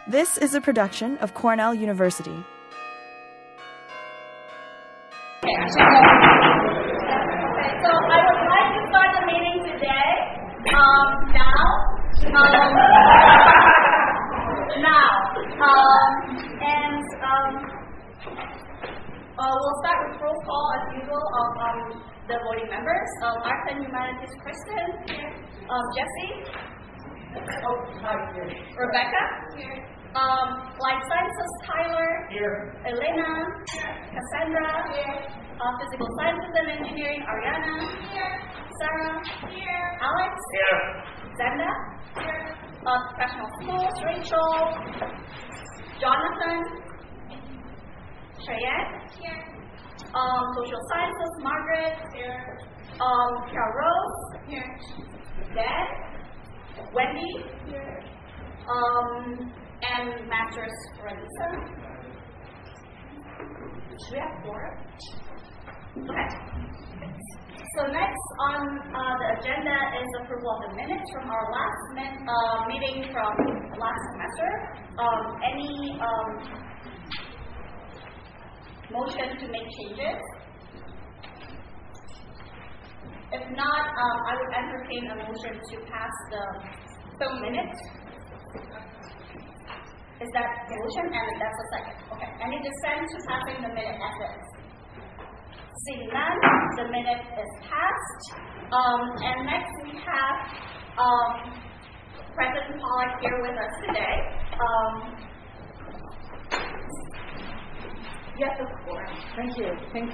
This is a production of Cornell University. Okay, so I would like to start the meeting today. We'll start with roll call as usual of the voting members. Arts and Humanities, Kristen, Jesse, Rebecca, Life Sciences, Tyler, Elena, Cassandra, Physical Sciences and Engineering, Ariana, Sarah, Alex, Zenda, Professional Schools, Rachel, Jonathan, Cheyenne, Social Sciences, Margaret, Carol Rose, Dan, Wendy, and Masters Ranisa. Should we have 4? Okay. So next on the agenda is approval of the minutes from our last meeting from last semester. Any motion to make changes? If not, I would entertain a motion to pass the minutes. Is that the motion? And that's a second. Okay. Any dissent to passing the minute as is? Seeing none, the minute is passed. And next we have President Pollack here with us today. Yes, of course. Thank you.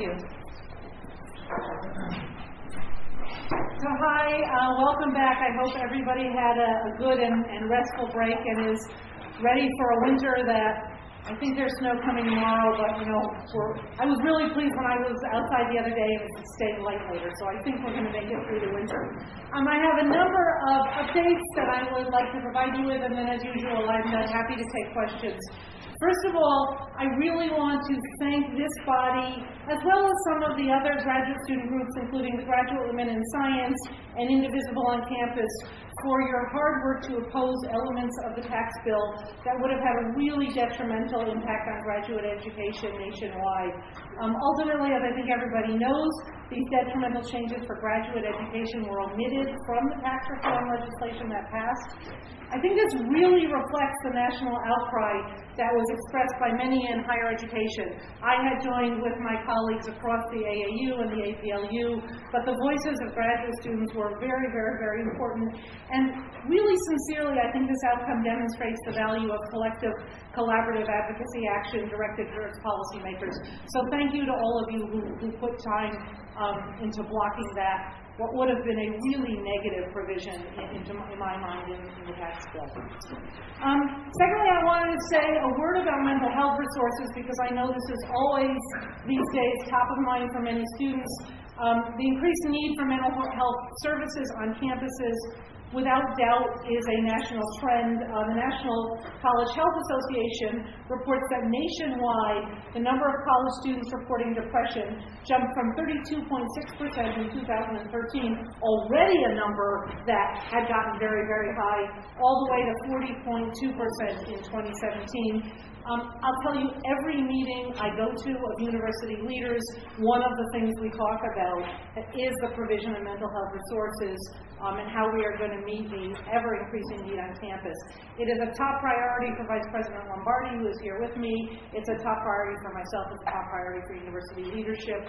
So hi, welcome back. I hope everybody had a good and restful break and is ready for a winter that I think there's snow coming tomorrow, but I was really pleased when I was outside the other day and it stayed light later, so I think we're going to make it through the winter. I have a number of updates that I would like to provide you with, and then as usual, I'm happy to take questions. First of all, I really want to thank this body, as well as some of the other graduate student groups, including the Graduate Women in Science and Indivisible on Campus, for your hard work to oppose elements of the tax bill that would have had a really detrimental impact on graduate education nationwide. Ultimately, as I think everybody knows, these detrimental changes for graduate education were omitted from the tax reform legislation that passed. I think this really reflects the national outcry that was expressed by many in higher education. I had joined with my colleagues across the AAU and the APLU, but the voices of graduate students were very, very, very important. And really sincerely, I think this outcome demonstrates the value of collective, collaborative advocacy action directed towards policymakers. So thank you to all of you who put time into blocking that, what would have been a really negative provision in my mind in the tax bill. Secondly, I wanted to say a word about mental health resources, because I know this is always, these days, top of mind for many students. The increased need for mental health services on campuses, without doubt, is a national trend. The National College Health Association reports that nationwide, the number of college students reporting depression jumped from 32.6% in 2013, already a number that had gotten very, very high, all the way to 40.2% in 2017. I'll tell you, every meeting I go to of university leaders, one of the things we talk about is the provision of mental health resources and how we are going to meet the ever-increasing need on campus. It is a top priority for Vice President Lombardi, who is here with me. It's a top priority for myself. It's a top priority for university leadership.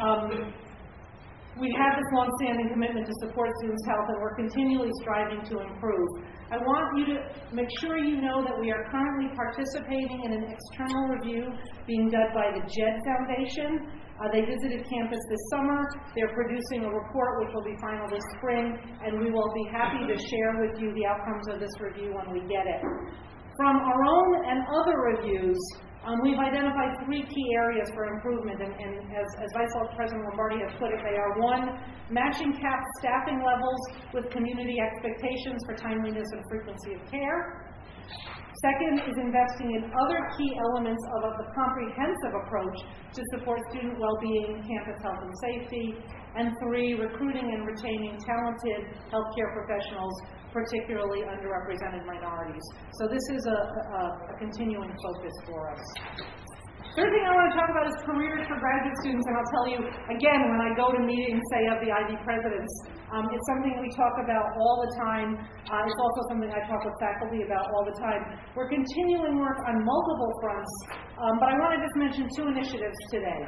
We have this long-standing commitment to support students' health, and we're continually striving to improve. I want you to make sure you know that we are currently participating in an external review being done by the JED Foundation. They visited campus this summer. They're producing a report which will be final this spring, and we will be happy to share with you the outcomes of this review when we get it. From our own and other reviews, we've identified 3 key areas for improvement, and as Vice President Lombardi has put it, they are: 1, matching CAP staffing levels with community expectations for timeliness and frequency of care; Second is investing in other key elements of the comprehensive approach to support student well-being, campus health and safety. And three, recruiting and retaining talented healthcare professionals, particularly underrepresented minorities. So this is a continuing focus for us. Third thing I want to talk about is careers for graduate students, and I'll tell you, again, when I go to meetings, say, of the IB presidents, it's something we talk about all the time. It's also something I talk with faculty about all the time. We're continuing work on multiple fronts, but I want to just mention two initiatives today.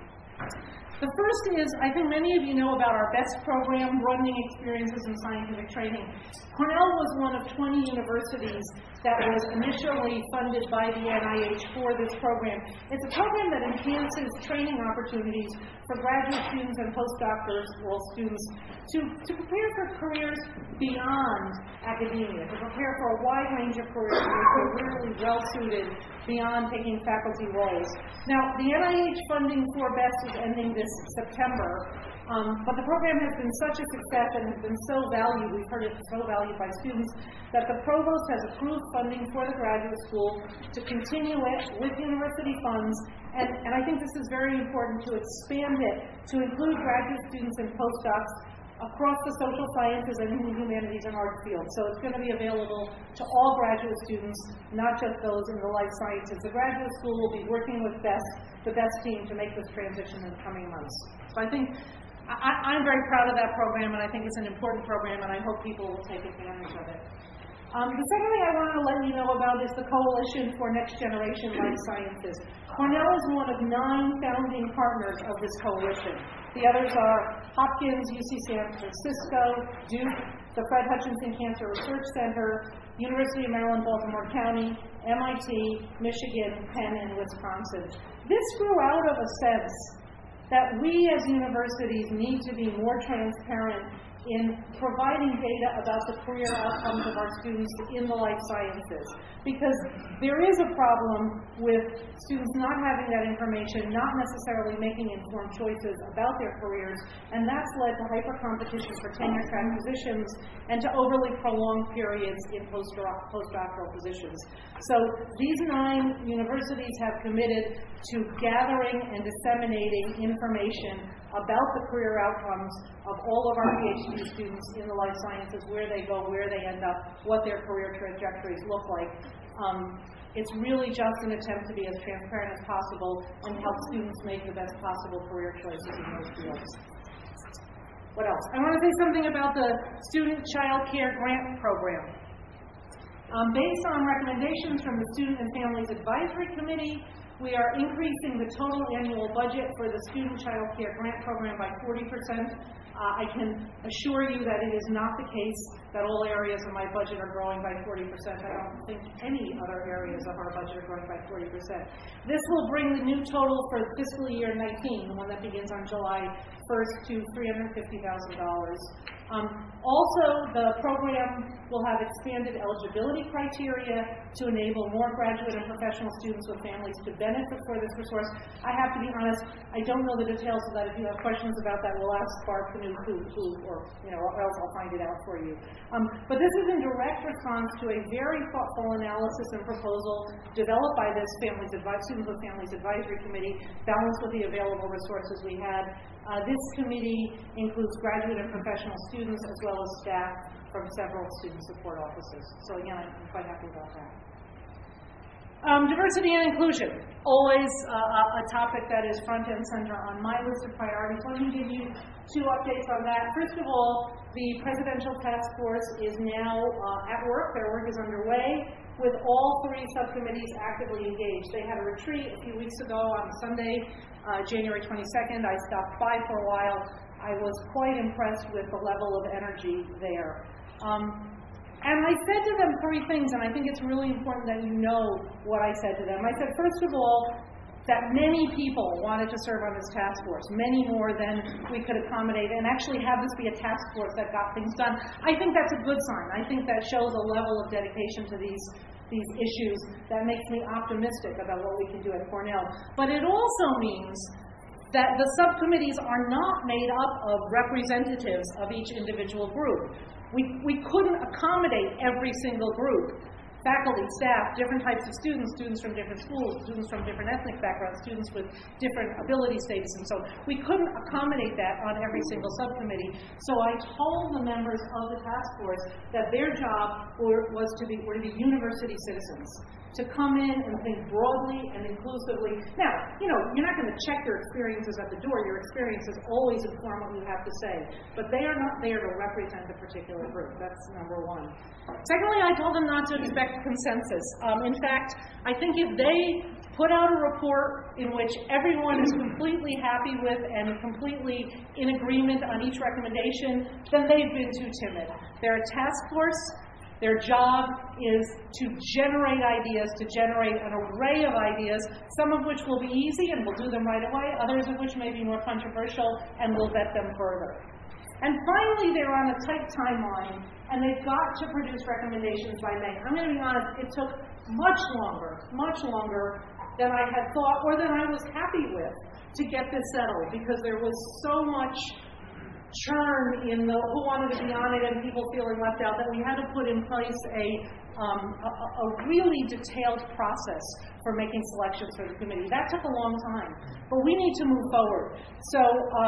The first is, I think many of you know about our BEST program, Broadening Experiences in Scientific Training. Cornell was one of 20 universities that was initially funded by the NIH for this program. It's a program that enhances training opportunities for graduate students and postdoctoral students to prepare for careers beyond academia, to prepare for a wide range of careers that are really well-suited beyond taking faculty roles. Now, the NIH funding for BEST is ending this September, but the program has been such a success and has been so valued, we've heard it's so valued by students, that the provost has approved funding for the graduate school to continue it with university funds, and I think this is very important to expand it to include graduate students and postdocs across the social sciences and the humanities and art field. So it's going to be available to all graduate students, not just those in the life sciences. The graduate school will be working with the BEST team to make this transition in the coming months. So I think I'm very proud of that program, and I think it's an important program, and I hope people will take advantage of it. The second thing I want to let you know about is the Coalition for Next Generation Life Sciences. Cornell is one of 9 founding partners of this coalition. The others are Hopkins, UC San Francisco, Duke, the Fred Hutchinson Cancer Research Center, University of Maryland, Baltimore County, MIT, Michigan, Penn, and Wisconsin. This grew out of a sense that we as universities need to be more transparent in providing data about the career outcomes of our students in the life sciences. Because there is a problem with students not having that information, not necessarily making informed choices about their careers, and that's led to hyper-competition for tenure-track positions and to overly prolonged periods in postdoctoral positions. So these 9 universities have committed to gathering and disseminating information about the career outcomes of all of our PhD students in the life sciences, where they go, where they end up, what their career trajectories look like. It's really just an attempt to be as transparent as possible and help students make the best possible career choices in those fields. What else? I want to say something about the Student Child Care Grant Program. Based on recommendations from the Student and Families Advisory Committee, we are increasing the total annual budget for the Student Child Care Grant Program by 40%. I can assure you that it is not the case that all areas of my budget are growing by 40%. I don't think any other areas of our budget are growing by 40%. This will bring the new total for fiscal year 19, the one that begins on July 1st, to $350,000. Also, the program will have expanded eligibility criteria to enable more graduate and professional students with families to benefit for this resource. I have to be honest, I don't know the details, so that if you have questions about that, we'll ask Barb Canoe, or else I'll find it out for you. But this is in direct response to a very thoughtful analysis and proposal developed by this Students with Families Advisory Committee, balanced with the available resources we had. This committee includes graduate and professional students as well as staff from several student support offices. So again, I'm quite happy about that. Diversity and inclusion, always a topic that is front and center on my list of priorities. Let me give you 2 updates on that. First of all, the Presidential Task Force is now at work. Their work is underway with all 3 subcommittees actively engaged. They had a retreat a few weeks ago on Sunday, January 22nd. I stopped by for a while. I was quite impressed with the level of energy there. And I said to them 3 things, and I think it's really important that you know what I said to them. I said, first of all, that many people wanted to serve on this task force, many more than we could accommodate, and actually have this be a task force that got things done. I think that's a good sign. I think that shows a level of dedication to these issues that makes me optimistic about what we can do at Cornell. But it also means that the subcommittees are not made up of representatives of each individual group. We couldn't accommodate every single group. faculty, staff, different types of students, students from different schools, students from different ethnic backgrounds, students with different ability status, and so we couldn't accommodate that on every single subcommittee. So I told the members of the task force that their job were to be university citizens, to come in and think broadly and inclusively. Now, you're not going to check their experiences at the door. Your experiences always inform what you have to say. But they are not there to represent a particular group. That's number one. Secondly, I told them not to expect consensus. In fact, I think if they put out a report in which everyone is completely happy with and completely in agreement on each recommendation, then they've been too timid. They're a task force. Their job is to generate ideas, to generate an array of ideas, some of which will be easy and we'll do them right away, others of which may be more controversial and we'll vet them further. And finally, they're on a tight timeline and they've got to produce recommendations by May. I'm going to be honest, it took much longer than I had thought or than I was happy with to get this settled, because there was so much churn in the who wanted to be on it and people feeling left out that we had to put in place a really detailed process for making selections for the committee. That took a long time, but we need to move forward. So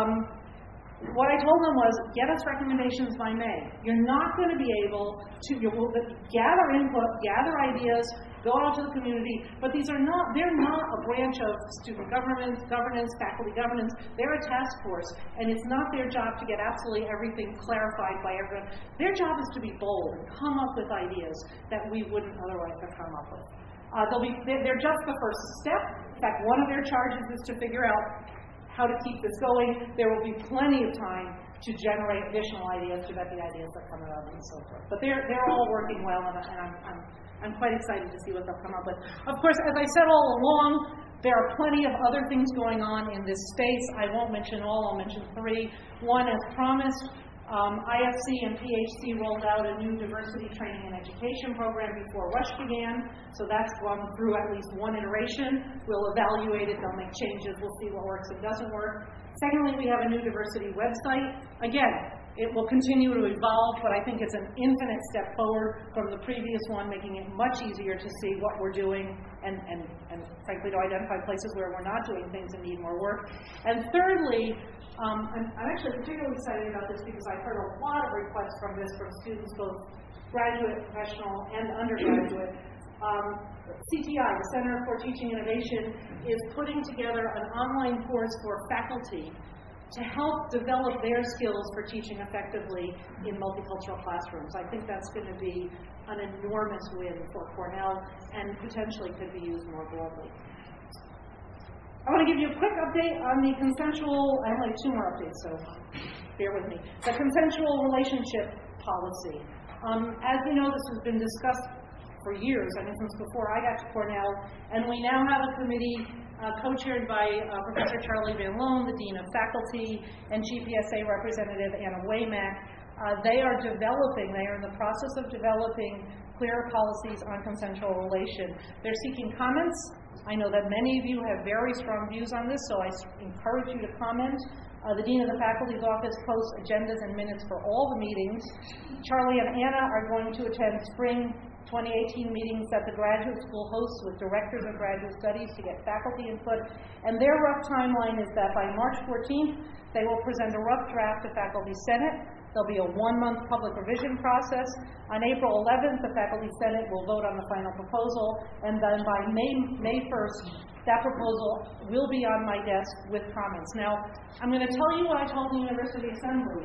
what I told them was, get us recommendations by May. You're not going to be able to gather input, gather ideas, go out to the community, but they're not a branch of student governance, faculty governance. They're a task force, and it's not their job to get absolutely everything clarified by everyone. Their job is to be bold and come up with ideas that we wouldn't otherwise have come up with. They're just the first step. In fact, one of their charges is to figure out how to keep this going. There will be plenty of time to generate additional ideas, to vet the ideas that come out and so forth. But they're all working well, and I'm quite excited to see what they'll come up with. Of course, as I said all along, there are plenty of other things going on in this space. I won't mention all. I'll mention three. One, as promised, IFC and PHC rolled out a new diversity training and education program before Rush began. So that's gone through at least one iteration. We'll evaluate it. They'll make changes. We'll see what works and doesn't work. Secondly, we have a new diversity website. Again, it will continue to evolve, but I think it's an infinite step forward from the previous one, making it much easier to see what we're doing and frankly, to identify places where we're not doing things and need more work. And thirdly, I'm actually particularly excited about this because I've heard a lot of requests from students, both graduate, professional, and undergraduate. CTI, the Center for Teaching Innovation, is putting together an online course for faculty to help develop their skills for teaching effectively in multicultural classrooms. I think that's going to be an enormous win for Cornell and potentially could be used more broadly. I want to give you a quick update on the consensual, I only have two more updates, so bear with me. The consensual relationship policy. As you know, this has been discussed for years, I mean since before I got to Cornell, and we now have a committee co-chaired by Professor Charlie Van Loan, the Dean of Faculty, and GPSA Representative Anna Waymack. They are in the process of developing clear policies on consensual relation. They're seeking comments. I know that many of you have very strong views on this, so I encourage you to comment. The Dean of the Faculty's Office posts agendas and minutes for all the meetings. Charlie and Anna are going to attend spring 2018 meetings that the graduate school hosts with directors of graduate studies to get faculty input. And their rough timeline is that by March 14th, they will present a rough draft to Faculty Senate. There'll be a 1-month public revision process. On April 11th, the Faculty Senate will vote on the final proposal, and then by May 1st, that proposal will be on my desk with comments. Now, I'm going to tell you what I told the University Assembly.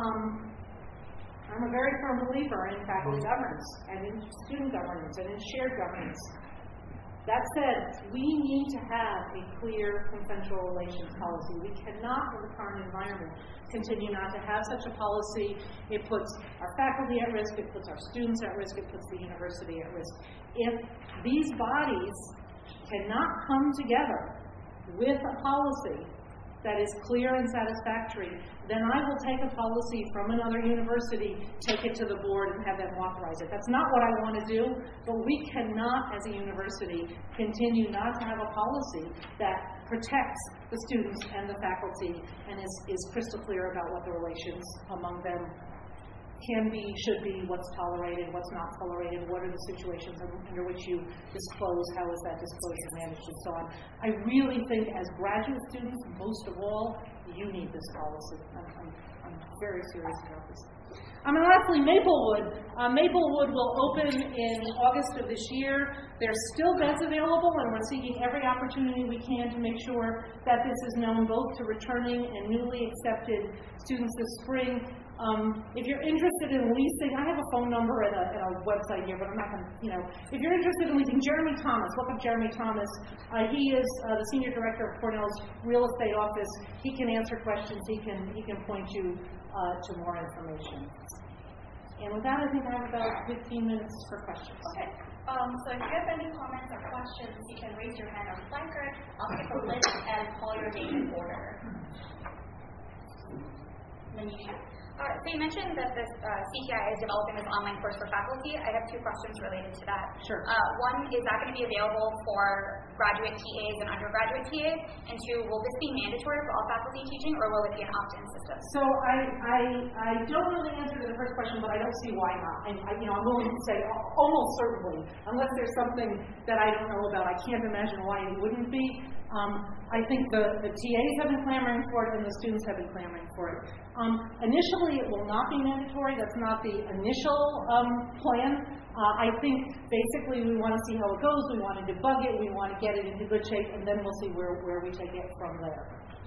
I'm a very firm believer in faculty governance, and in student governance, and in shared governance. That said, we need to have a clear consensual relations policy. We cannot, in the current environment, continue not to have such a policy. It puts our faculty at risk, it puts our students at risk, it puts the university at risk. If these bodies cannot come together with a policy that is clear and satisfactory, then I will take a policy from another university, take it to the board, and have them authorize it. That's not what I want to do, but we cannot, as a university, continue not to have a policy that protects the students and the faculty and is crystal clear about what the relations among them can be, should be, what's tolerated, what's not tolerated, what are the situations under which you disclose, how is that disclosure managed, and so on. I really think as graduate students, most of all, you need this policy. I'm very serious about this. And lastly, Maplewood. Maplewood will open in August of this year. There's still beds available, and we're seeking every opportunity we can to make sure that this is known both to returning and newly accepted students this spring. If you're interested in leasing, I have a phone number and a website here, but I'm not going to, if you're interested in leasing, Jeremy Thomas, look up Jeremy Thomas. He is the Senior Director of Cornell's Real Estate Office. He can answer questions. He can point you to more information. And with that, I think I have about 15 minutes for questions. Okay. So if you have any comments or questions, you can raise your hand on placard. I'll keep a list and call your name in order. Manisha. So you mentioned that this CTI is developing this online course for faculty. I have two questions related to that. Sure. One, is that going to be available for graduate TAs and undergraduate TAs? And two, will this be mandatory for all faculty teaching, or will it be an opt-in system? So I don't know the answer to the first question, but I don't see why not. I'm willing to say almost certainly, unless there's something that I don't know about. I can't imagine why it wouldn't be. I think the TAs have been clamoring for it, and the students have been clamoring for it. Initially, it will not be mandatory. That's not the initial plan. I think basically we want to see how it goes. We want to debug it. We want to get it into good shape, and then we'll see where we take it from there.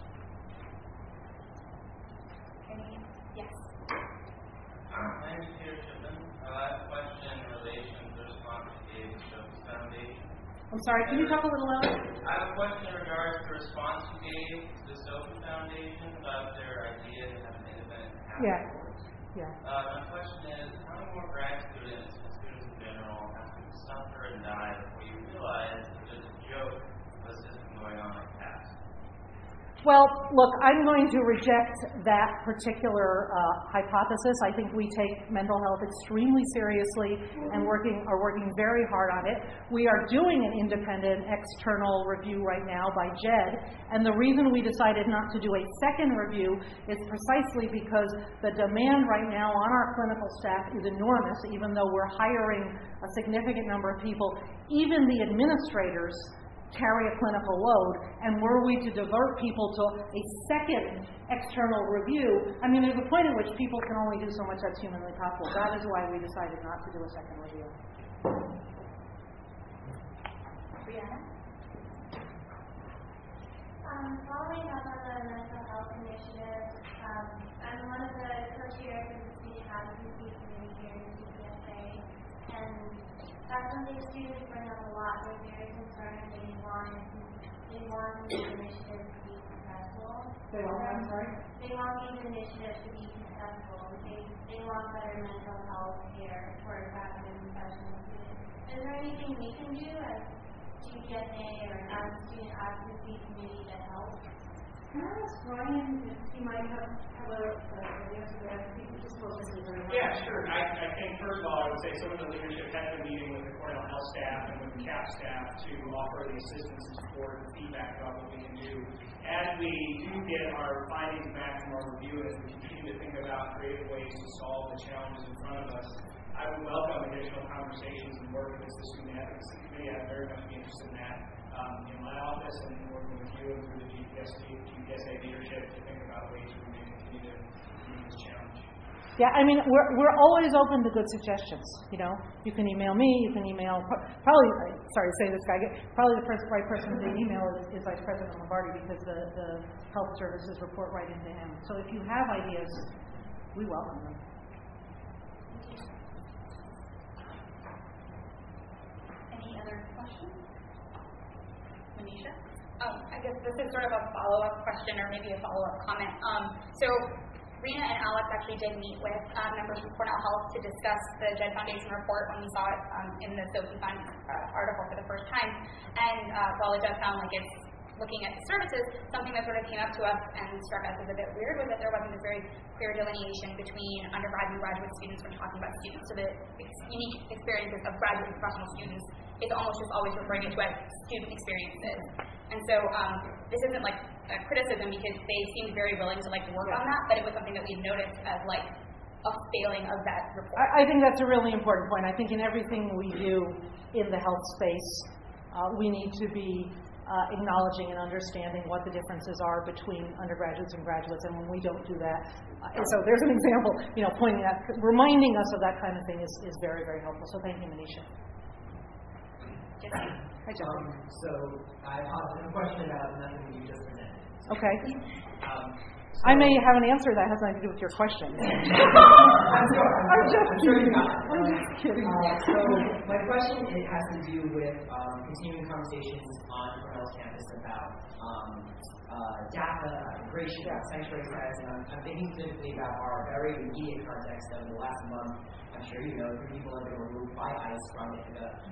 Yes. My name is Peter Shipman. I have a question in relation to the response you gave to Sophie Foundation. I'm sorry, can you talk a little louder? I have a question in regards to the response you gave to the Sophie Foundation about their idea to have an independent task force. Yeah. My question is, how many more grad students and students in general have to suffer and die before you realize that there's a joke of a system going on like that? Well, look, I'm going to reject that particular hypothesis. I think we take mental health extremely seriously and are working very hard on it. We are doing an independent external review right now by JED, and the reason we decided not to do a second review is precisely because the demand right now on our clinical staff is enormous, even though we're hiring a significant number of people. Even the administrators carry a clinical load, and were we to divert people to a second external review, there's a point at which people can only do so much that's humanly possible. That is why we decided not to do a second review. Brianna? Following up on the mental health initiative, I'm one of the co-chairs of the Student Advocacy Committee here in CPSA, and faculty and students bring up a lot. They're very concerned. They want the initiative to be successful. They want, I'm sorry? They want these initiatives to be successful. They want better mental health care for faculty and professional students. Is there anything we can do as GPSA or as a Student Advocacy Committee to help? Can I ask Ryan if he might have an answer to that? Just focus on very much. Yeah, sure. I think, first of all, I would say some of the leadership has been meeting with the Cornell Health staff and with the CAP staff to offer the assistance and support and feedback about what we can do. As we do get our findings back from our review, as we continue to think about creative ways to solve the challenges in front of us, I would welcome additional conversations and work with the Student Advocacy Committee. I'd very much be interested in that in my office and working with you and through the GPSA leadership to think about ways we may continue to meet this challenge. Yeah, we're always open to good suggestions. You can email me, you can email, probably the right person to email is Vice President Lombardi, because the health services report right into him. So if you have ideas, we welcome them. Any other questions? Manisha? I guess this is sort of a follow-up question or maybe a follow-up comment. So Rena and Alex actually did meet with members from Cornell Health to discuss the JED Foundation report when we saw it in the Sophie Fund article for the first time. And while it does sound like it's looking at the services, something that sort of came up to us and struck us as a bit weird was that there wasn't a very clear delineation between undergrad and graduate students when talking about students. So the unique experiences of graduate and professional students is almost just always referring to as student experiences. And so this isn't a criticism, because they seemed very willing to work on that, but it was something that we noticed as a failing of that report? I think that's a really important point. I think in everything we do in the health space, we need to be acknowledging and understanding what the differences are between undergraduates and graduates, and when we don't do that, so there's an example, pointing at, reminding us of that kind of thing is very, very helpful. So thank you, Manisha. Hi, John. So I have a question about nothing you just presented. Okay. I may have an answer that has nothing to do with your question. I'm just kidding. So my question has to do with continuing conversations on Cornell's campus about data integration, sanctuary sites, and I'm thinking specifically about our very immediate context of the last month. I'm sure you know 3 people have been removed by ICE from Ithaca.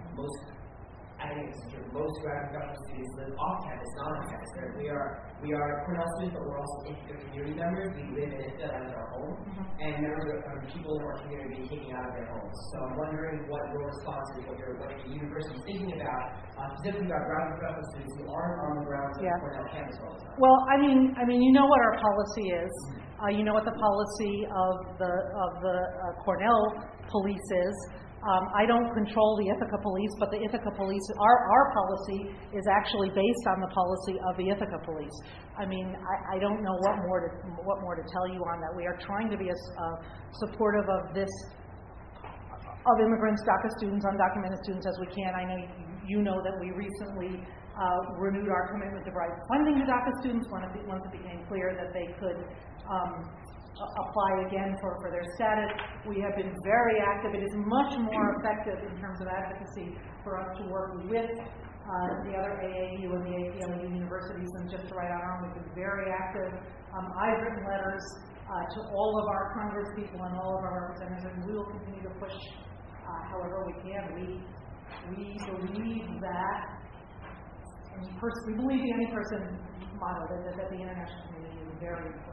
I think it's true. Most graduate professional students live off campus, not on campus. We are Cornell students, but we're also Ithaca community members. We live in Ithaca, that is our home, and members of people in our community are being taken out of their homes. So I'm wondering what your response is, what your university is thinking about, specifically about graduate professional students who aren't on the grounds of Cornell campus all the time. Well, I mean, you know what our policy is. You know what the policy of the Cornell police is. I don't control the Ithaca police, but the Ithaca police, our policy is actually based on the policy of the Ithaca police. I mean, I don't know what more to tell you on that. We are trying to be as supportive of immigrants, DACA students, undocumented students as we can. I know you know that we recently renewed our commitment to provide funding to DACA students once it became clear that they could apply again for their status. We have been very active. It is much more effective in terms of advocacy for us to work with the other AAU and the APLU universities than just to write on our own. We've been very active. I've written letters to all of our Congress people and all of our representatives, and we will continue to push however we can. We believe that, we believe the any-person model, that the international community is very important.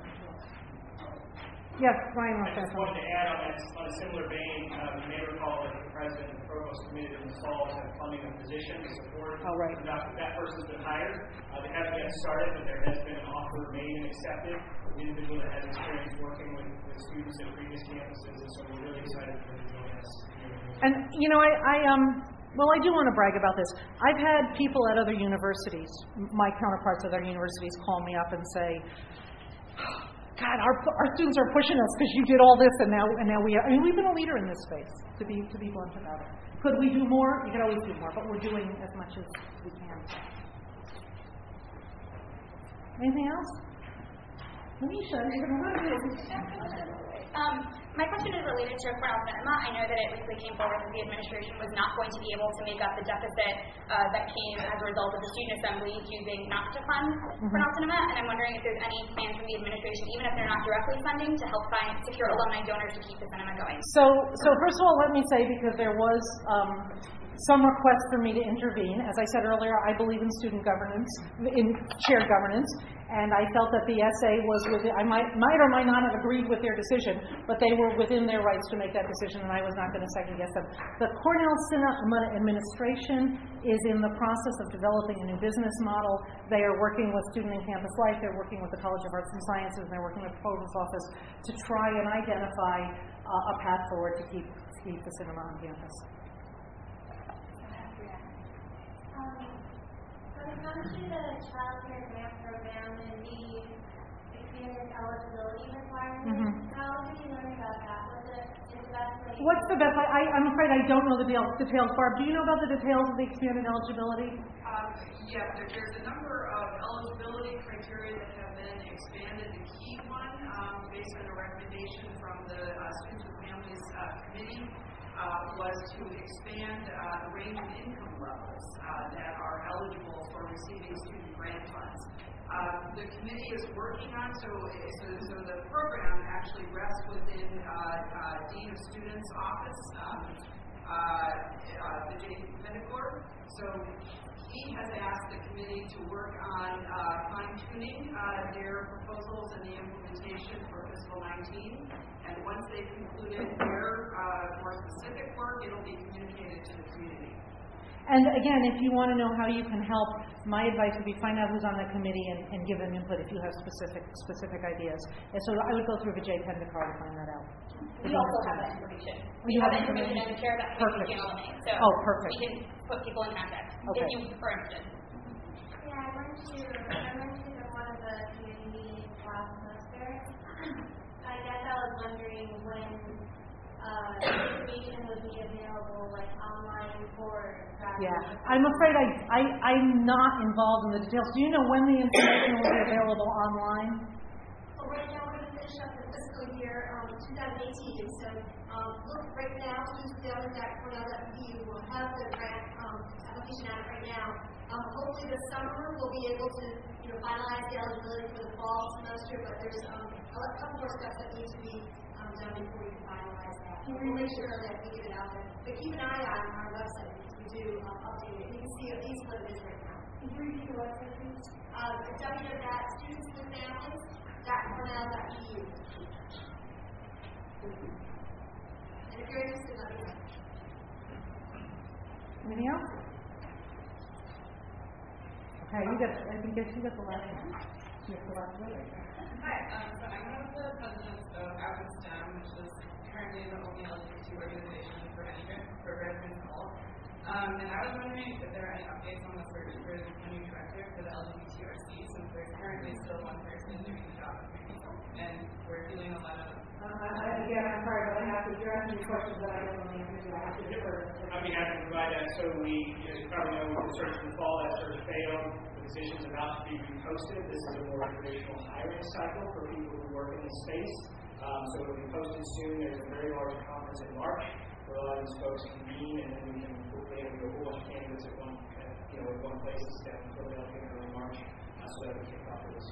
Yes, Ryan wants to I just wanted to add on a similar vein. You may recall that the president and the provost committed in the fall to funding a position to support. Right. That person's been hired. They haven't yet started, but there has been an offer made and accepted for an individual that has experience working with students at previous campuses, and so we're really excited for them to join us. And I do want to brag about this. I've had people at other universities, my counterparts at other universities, call me up and say, God, our students are pushing us because you did all this, and now we've been a leader in this space, to be blunt about it. Could we do more? You can always do more, but we're doing as much as we can. Anything else? Manisha, you're going to run My question is related to Cornell Cinema. I know that it recently came forward that the administration was not going to be able to make up the deficit that came as a result of the Student Assembly choosing not to fund Cornell Cinema, and I'm wondering if there's any plans from the administration, even if they're not directly funding, to help secure alumni donors to keep the cinema going. So first of all, let me say, because there was some request for me to intervene. As I said earlier, I believe in student governance, in shared governance, and I felt that the SA was within, I might or might not have agreed with their decision, but they were within their rights to make that decision, and I was not going to second guess them. The Cornell Cinema administration is in the process of developing a new business model. They are working with Student and Campus Life, they're working with the College of Arts and Sciences, and they're working with the Provost's office to try and identify a path forward to keep the cinema on campus. When it comes to the child care grant program and the expanded eligibility requirements, how did you learn about that? What's the best? I'm afraid I don't know the details. Barb, do you know about the details of the expanded eligibility? Yeah, there's a number of eligibility criteria that have been expanded. The key one, based on a recommendation from the Students with Families Committee, was to expand the range of income levels that are eligible for receiving student grant funds. The committee is working on, so the program actually rests within Dean of Students' office, the J.D. Pennicourt. So he has asked the committee to work on fine-tuning their proposals and the implementation for fiscal 19. And once they've concluded their more specific work, it'll be communicated to the community. And again, if you want to know how you can help, my advice would be find out who's on that committee and give them input if you have specific ideas. And so I would go through Vijay Pendekar to find that out. We also have that information. We have that information and share that with the channel name. So perfect. we can put people in contact if you are interested. Yeah, I went to one of the community meetings last semester. I guess I was wondering when information would be available, like online for Yeah, I'm afraid I'm not involved in the details. Do you know when the information will be available online? Well, right now we're going to finish up the fiscal year 2018. So look right now, students@cornell.edu will have the grant application out right now. Hopefully this summer we'll be able to finalize the eligibility for the fall semester, but there's a couple more steps that need to be done before we can finalize that. We'll make sure that we get it out there. But keep an eye on our website because we do update it. You can see at least what it is right now. Can you repeat the website, please? www.studentswithfamilies.cornell.edu. And if you're interested, let me know. Anything else? Okay, you got the last one. You got the last one. Hi, so I'm one of the presidents of Out in STEM, which is currently the only LGBT organization for any program in Seoul. And I was wondering if there are any updates on the search for a new director for the LGBTRC, since there's currently still one person doing the job of 3 people, and we're feeling a lot of. Again, I'm sorry, but I have to address any questions that I don't know the answer to. I have to defer. I'd be happy to provide that. So as you probably know, we searched in the fall. That search failed. The position's about to be reposted. This is a more traditional hiring cycle for people who work in this space. So it'll be posted soon. There's a very large conference in March where a lot of these folks convene, and then we can hopefully have a whole bunch of candidates at one place instead of Philadelphia in early March, so that we can kick off this.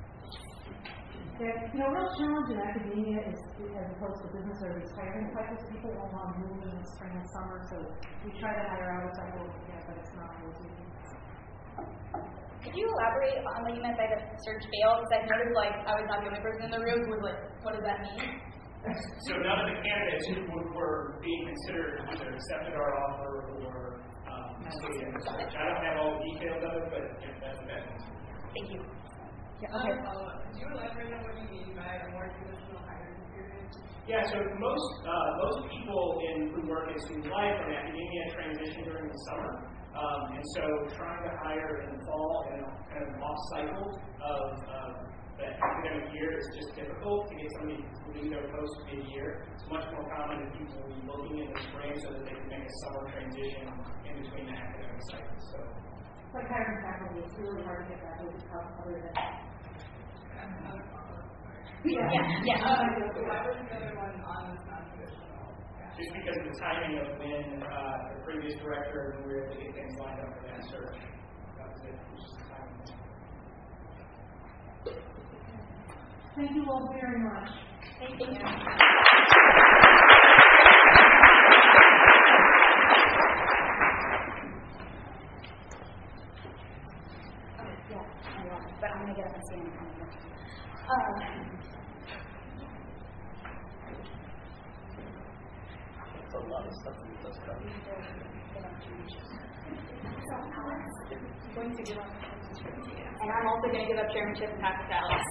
A real challenge in academia is, as opposed to business, are these hiring cycles. People won't want to move in the spring and summer, so we try to hire out a cycle, but it's not always easy. Could you elaborate on what you meant by the search failed? Because I've noticed, I was not the only person in the room who was like, what does that mean? So none of the candidates who were being considered either accepted our offer or stayed in the search. I don't have all the details of it, but that's the best. Thank you. Yeah, okay. Could you elaborate on what you mean by a more traditional hiring period? Yeah, so most people who work in student life or in academia transition during the summer. And so trying to hire in the fall and kind of off cycle of the academic year is just difficult to get somebody to leave their post mid-year. It's much more common that people will be looking in the spring so that they can make a summer transition in between the academic cycles. So, like hiring faculty, it's really hard to get that with other than just because of the timing of when the previous director, when we were able to get things lined up for that search. That was it. It was just the timing. Thank you all very much. Thank you. But I'm going to get up and see him. A lot of stuff that does come. And I'm also going to give up chairmanship and pass it to Alex.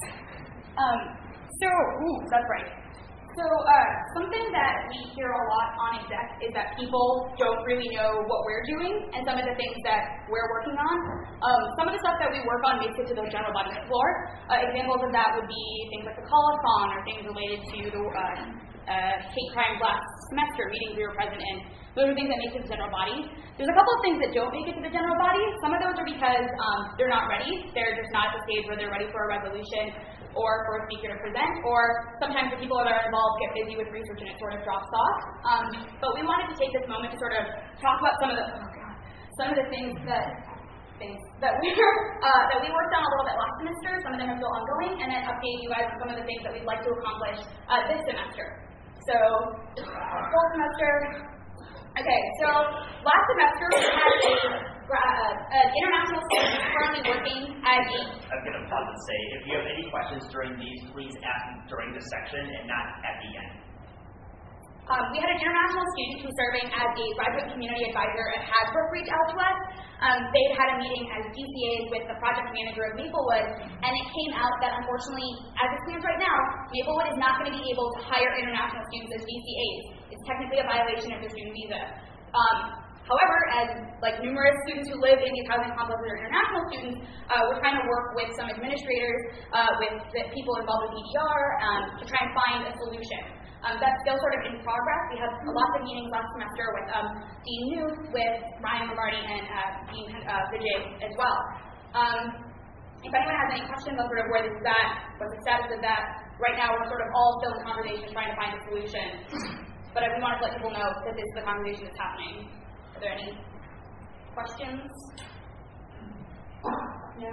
That's right. So something that we hear a lot on exec is that people don't really know what we're doing and some of the things that we're working on. Some of the stuff that we work on makes it to the general body floor. Examples of that would be things like the call-a-thon or things related to the hate crimes last semester, meetings we were present in. Those are things that make it to the general body. There's a couple of things that don't make it to the general body. Some of those are because they're not ready. They're just not at the stage where they're ready for a resolution or for a speaker to present, or sometimes the people that are involved get busy with research and it sort of drops off. But we wanted to take this moment to sort of talk about some of the things that we worked on a little bit last semester. Some of them are still ongoing, and then update you guys on some of the things that we'd like to accomplish this semester. So, full semester. Okay, so last semester we had an international student currently working as a... I'm going to pause and say, if you have any questions during these, please ask during this section and not at the end. We had an international student who's serving as a graduate community advisor at Hasbrook reach out to us. They'd had a meeting as GCAs with the project manager of Maplewood, and it came out that unfortunately, as it stands right now, Maplewood is not going to be able to hire international students as GCAs. It's technically a violation of the student visa. However, as like numerous students who live in these housing complexes are international students, we're trying to work with some administrators, with the people involved with EDR, to try and find a solution. That's still sort of in progress. We had lots of meetings last semester with Dean Newth, with Ryan Lombardi, and Dean Vijay as well. If anyone has any questions on sort of where this is at, what the status of that, right now we're sort of all still in conversation trying to find a solution. But I wanted to let people know that this is the conversation that's happening. Are there any questions? No?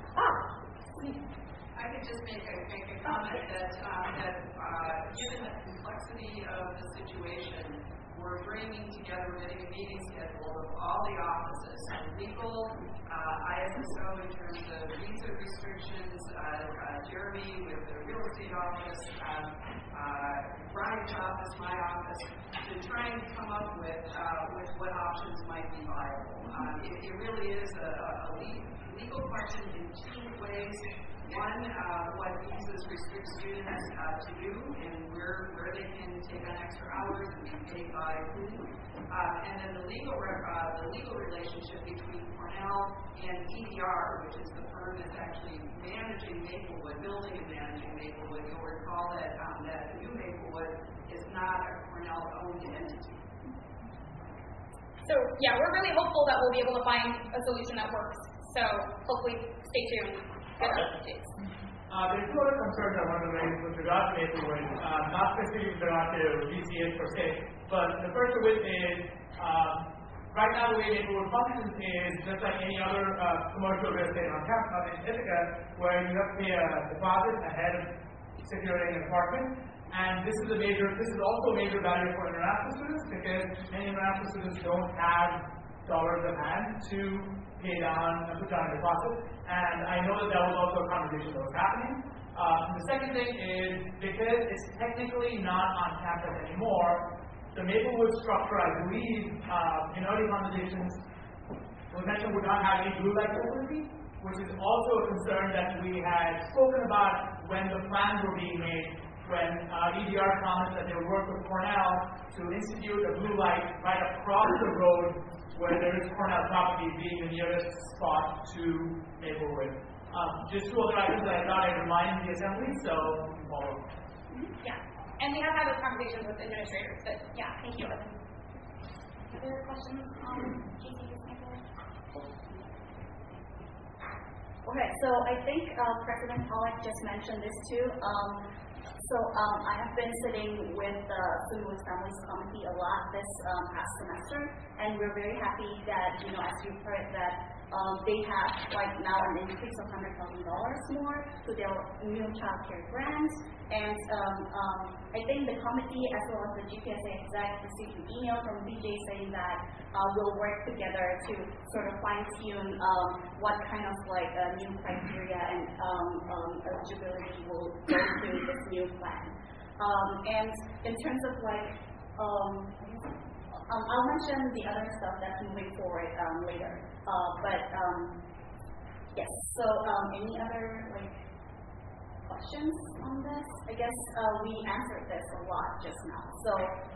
I could just make a comment that given the complexity of the situation, we're bringing together, we're getting a meeting schedule of all the offices, legal, ISSO in terms of visa restrictions, Jeremy with the real estate office, Brian's office, my office, to try and come up with what options might be viable. It really is a legal question in two ways. One, what visas restrict students to do and where they can take on extra hours and be paid by whom. And then the legal relationship between Cornell and EDR, which is the firm that's actually managing Maplewood, building and managing Maplewood. You'll recall that that new Maplewood is not a Cornell-owned entity. So yeah, we're really hopeful that we'll be able to find a solution that works. So hopefully, stay tuned. There's two other concerns I want to raise with regard to Maplewood, not specifically with regard to GCAs per se, but the first of which is, right now the way Maplewood functions is just like any other commercial real estate on campus in Ithaca, where you have to pay a deposit ahead of securing an apartment. And this is also a major barrier for international students, because many international students don't have dollars at hand to pay down and put down a deposit. And I know that was also a conversation that was happening. The second thing is, because it's technically not on campus anymore, the Maplewood structure, I believe, in early conversations, was mentioned would not have any blue light facility, which is also a concern that we had spoken about when the plans were being made, when EDR promised that they would work with Cornell to institute a blue light right across the road where there is Cornell property being the nearest spot to Maplewood. Just two other items that I thought I'd remind the assembly, so follow. Yeah, and we have had those conversations with administrators, but yeah, thank you. Other questions on GCAs Maplewood? Okay, so I think President Pollack just mentioned this too. So I have been sitting with the Student with Families Committee a lot this past semester, and we're very happy that, as you've heard, that they have now an increase of $100,000 more to their new child care grants. And I think the committee, as well as the GPSA exec, received an email from BJ saying that we'll work together to sort of fine-tune what kind of new criteria and eligibility will go to this new plan. And in terms of I'll mention the other stuff that's moving forward later. Yes. So any other questions on this? I guess we answered this a lot just now. So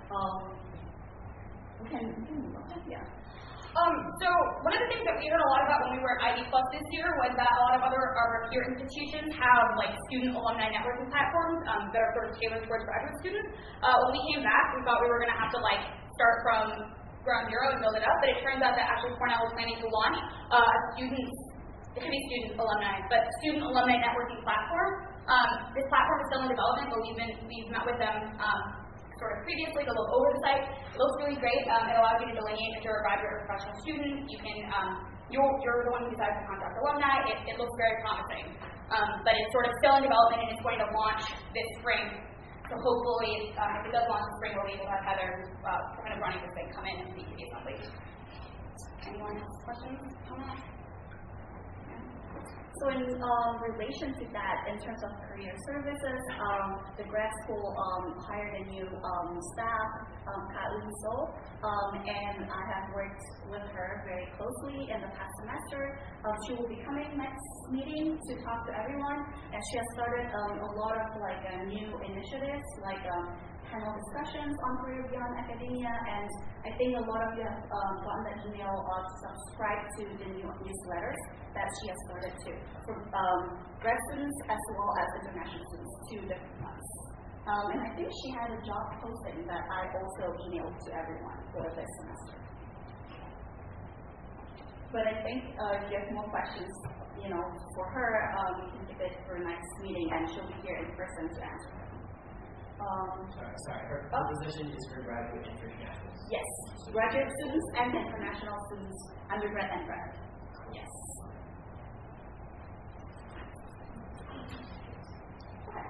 we can move on. Yeah. So one of the things that we heard a lot about when we were at ID Plus this year was that a lot of our peer institutions have student alumni networking platforms that are sort of tailored towards graduate students. When we came back, we thought we were going to have to start from ground zero and build it up, but it turns out that actually Cornell was planning to launch a it should be student alumni, but student alumni networking platform. This platform is still in development, but we've met with them sort of previously to look over the site. It looks really great. It allows you to delineate if you're a graduate or professional student. You can you're the one who decides to contact alumni. It looks very promising, but it's sort of still in development, and it's going to launch this spring. So hopefully, if it does launch this spring, we'll be able to have Heather, kind of running this thing, come in and speak to the assembly. Anyone has questions on that? So in relation to that, in terms of career services, the grad school hired a new staff, Ka Eun So, and I have worked with her very closely in the past semester. She will be coming next meeting to talk to everyone, and she has started a lot of new initiatives, like panel discussions on career beyond academia, and I think a lot of you have gotten the email to subscribe to the new newsletters that she has started too, for grad students as well as international students, 2 different ones. And I think she had a job posting that I also emailed to everyone for this semester. But I think if you have more questions, for her, we can keep it for next meeting, and she'll be here in person to answer. Sorry. Her position is for graduate and for international students. Yes, graduate students and international students, undergrad and grad. Yes. Okay.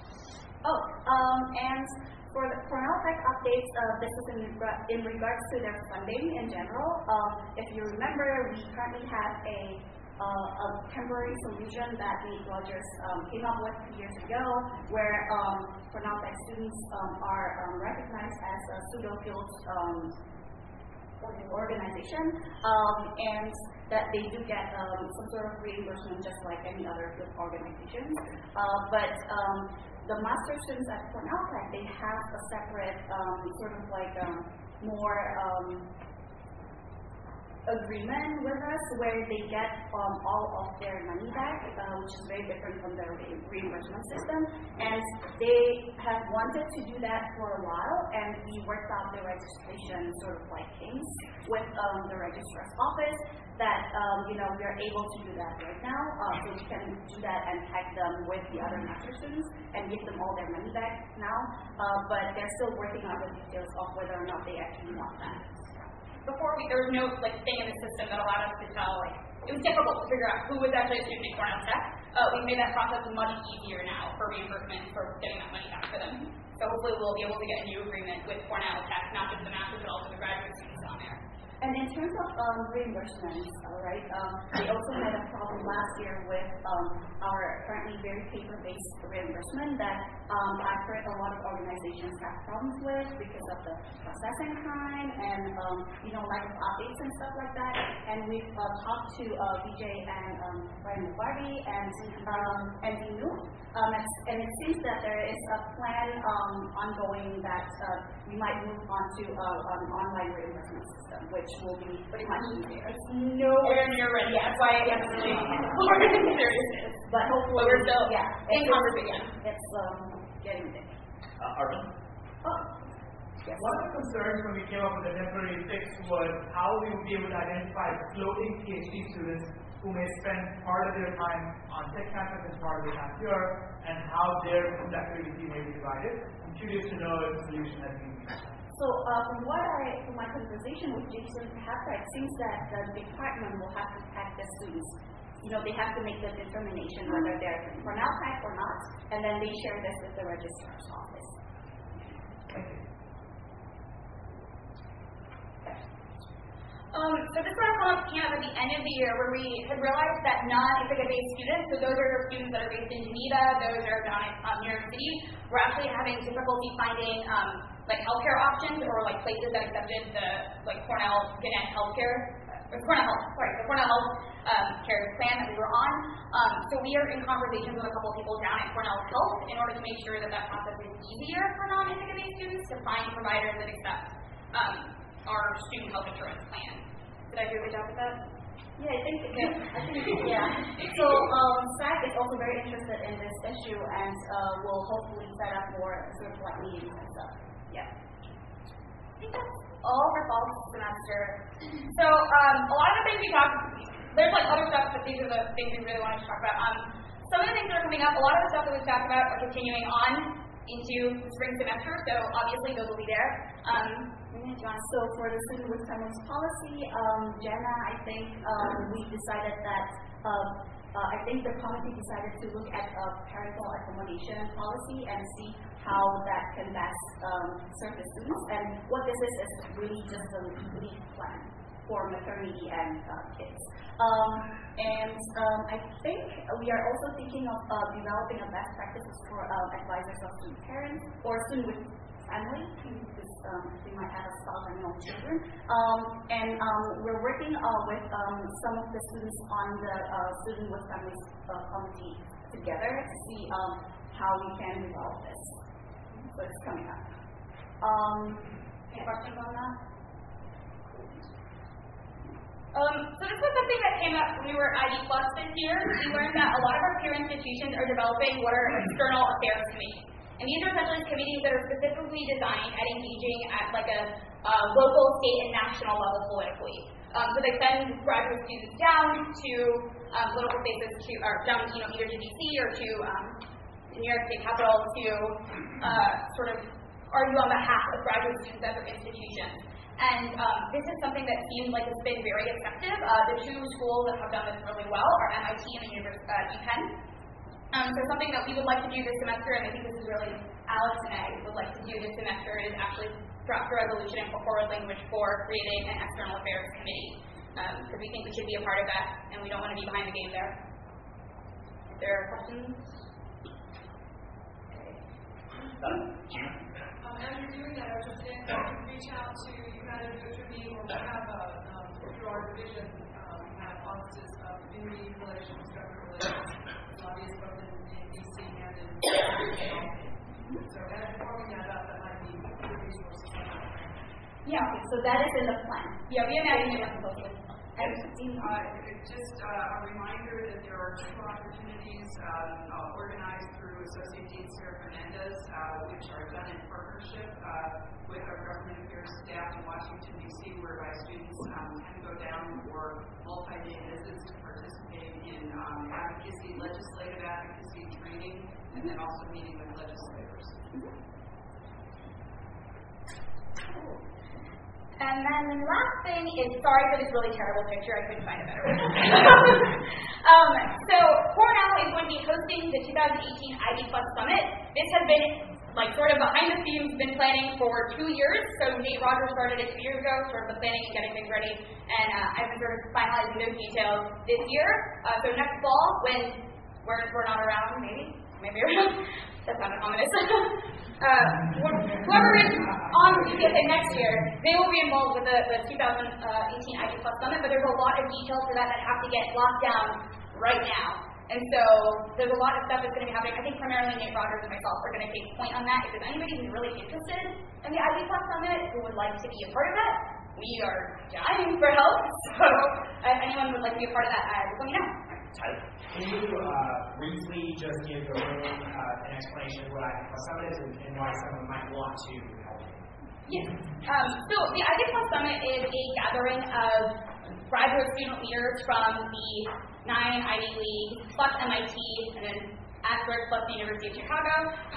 And for the Cornell Tech updates, this is in regards to their funding in general. If you remember, we currently have a temporary solution that Nate Rogers came up with 2 years ago, where Cornell Tech students are recognized as a pseudo-field organization, and that they do get some sort of reimbursement just like any other field organizations. But the master students at Cornell Tech, they have a separate more agreement with us where they get all of their money back, which is very different from the reimbursement system. And they have wanted to do that for a while, and we worked out the registration kinks with the registrar's office that we are able to do that right now. So we can do that and tag them with the other master students and give them all their money back now. But they're still working on the details of whether or not they actually want that. Before there was no thing in the system that allowed us to tell, it was difficult to figure out who was actually a student at Cornell Tech. We've made that process much easier now for reimbursement, for getting that money back for them. So hopefully we'll be able to get a new agreement with Cornell Tech, not just the masters, but also the graduate students on there. And in terms of reimbursements, we also had a problem last year with our currently very paper-based reimbursement that I've heard a lot of organizations have problems with because of the processing time and lack of updates and stuff like that. And we've talked to Vijay and Brian McBarty and Dinu, and it seems that there is a plan ongoing that we might move on to an online reimbursement system, which will be pretty much easier. It's nowhere near ready. That's why I have to say we're getting seriousness. But hopefully we're still in conversation. It's getting there. Arvin? Yes. One of the concerns when we came up with the temporary fix was how we would be able to identify floating PhD students who may spend part of their time on Tech campus and part of their time here, and how their productivity may be divided. I'm curious to know if the solution has been used. So from my conversation with Jason Happer, it seems that the department will have to tag the students. They have to make the determination whether they're Cornell Tech or not, and then they share this with the registrar's office. Thank you. So this summer came up at the end of the year where we had realized that non-Ithaca-based students, so those are students that are based in Geneva, those are down in New York City, were actually having difficulty finding healthcare options or places that accepted the Cornell Gannett healthcare, the Cornell Health care plan that we were on. So we are in conversations with a couple of people down at Cornell Health in order to make sure that process is easier for non-Ithaca-based students to find providers that accept our student health insurance plan. Did I do a good job with that? Yeah, I think. So SAC is also very interested in this issue and will hopefully set up more meetings and stuff. Yeah. I think that's all for fall semester. So a lot of the things we talked, there's other stuff, but these are the things we really wanted to talk about. Some of the things that are coming up, a lot of the stuff that we've talked about are continuing on into the spring semester, so obviously those will be there. So for the student with families policy, Jenna, I think we decided that I think the committee decided to look at a parental accommodation policy and see how that can best serve the students. And what this is really just a leave plan. for maternity and kids. I think we are also thinking of developing a best practices for advisors of student parents or student with family, because they might have a spouse and no children. We're working with some of the students on the student with families committee together to see how we can develop this. So it's coming up. Any questions on that? So this was something that came up when we were at IB Plus this year. We learned that a lot of our peer institutions are developing what are external affairs committees. And these are essentially committees that are specifically designed at engaging at like a local, state, and national level politically. So they send graduate students down to political spaces down to either to DC or to the New York State Capitol to sort of argue on behalf of graduate students at their institutions. And this is something that seems like it's been very effective. The two schools that have done this really well are MIT and the UPenn. So something that we would like to do this semester, and I think this is really Alex and I would like to do this semester, is actually draft a resolution and put forward language for creating an external affairs committee. Because we think we should be a part of that, and we don't want to be behind the game there. If there are questions? As you're doing that, I was just saying that you reach out to, you kind of do it through me, or we have, through our division, we have offices of community relations, government relations, lobbyists both in DC and in So as you're forming that up, that might be good resources. Yeah, okay, so that is in the plan. Yeah, we imagine it Just a reminder that there are two opportunities organized through Associate Dean Sarah Fernandez, which are done in partnership with our government affairs staff in Washington, D.C., whereby students can go down for multi-day visits to participate in advocacy, legislative advocacy training, and then also meeting with legislators. And then the last thing is, sorry for this really terrible picture, I couldn't find a better one. So Cornell is going to be hosting the 2018 IB Plus Summit. This has been like sort of behind the scenes, been planning for 2 years. So Nate Rogers started it 2 years ago, sort of the planning and getting things ready. And I've been sort of finalizing those details this year. So next fall, when we're not around, maybe around. That sounded ominous. Whoever is on UCSA next year, they will be involved with the 2018 IB Plus Summit, but there's a lot of details for that have to get locked down right now. And so there's a lot of stuff that's going to be happening. I think primarily Nate Rogers and myself are going to take point on that. If there's anybody who's really interested in the IB Plus Summit who would like to be a part of that, we are dying for help. So if anyone would like to be a part of that, let me know. Can you briefly just give the room an explanation of what IB Plus Summit is and why someone might want to help? Yes. So the IB Plus Summit is a gathering of graduate student leaders from the 9 Ivy League plus MIT and then Asperger plus the University of Chicago.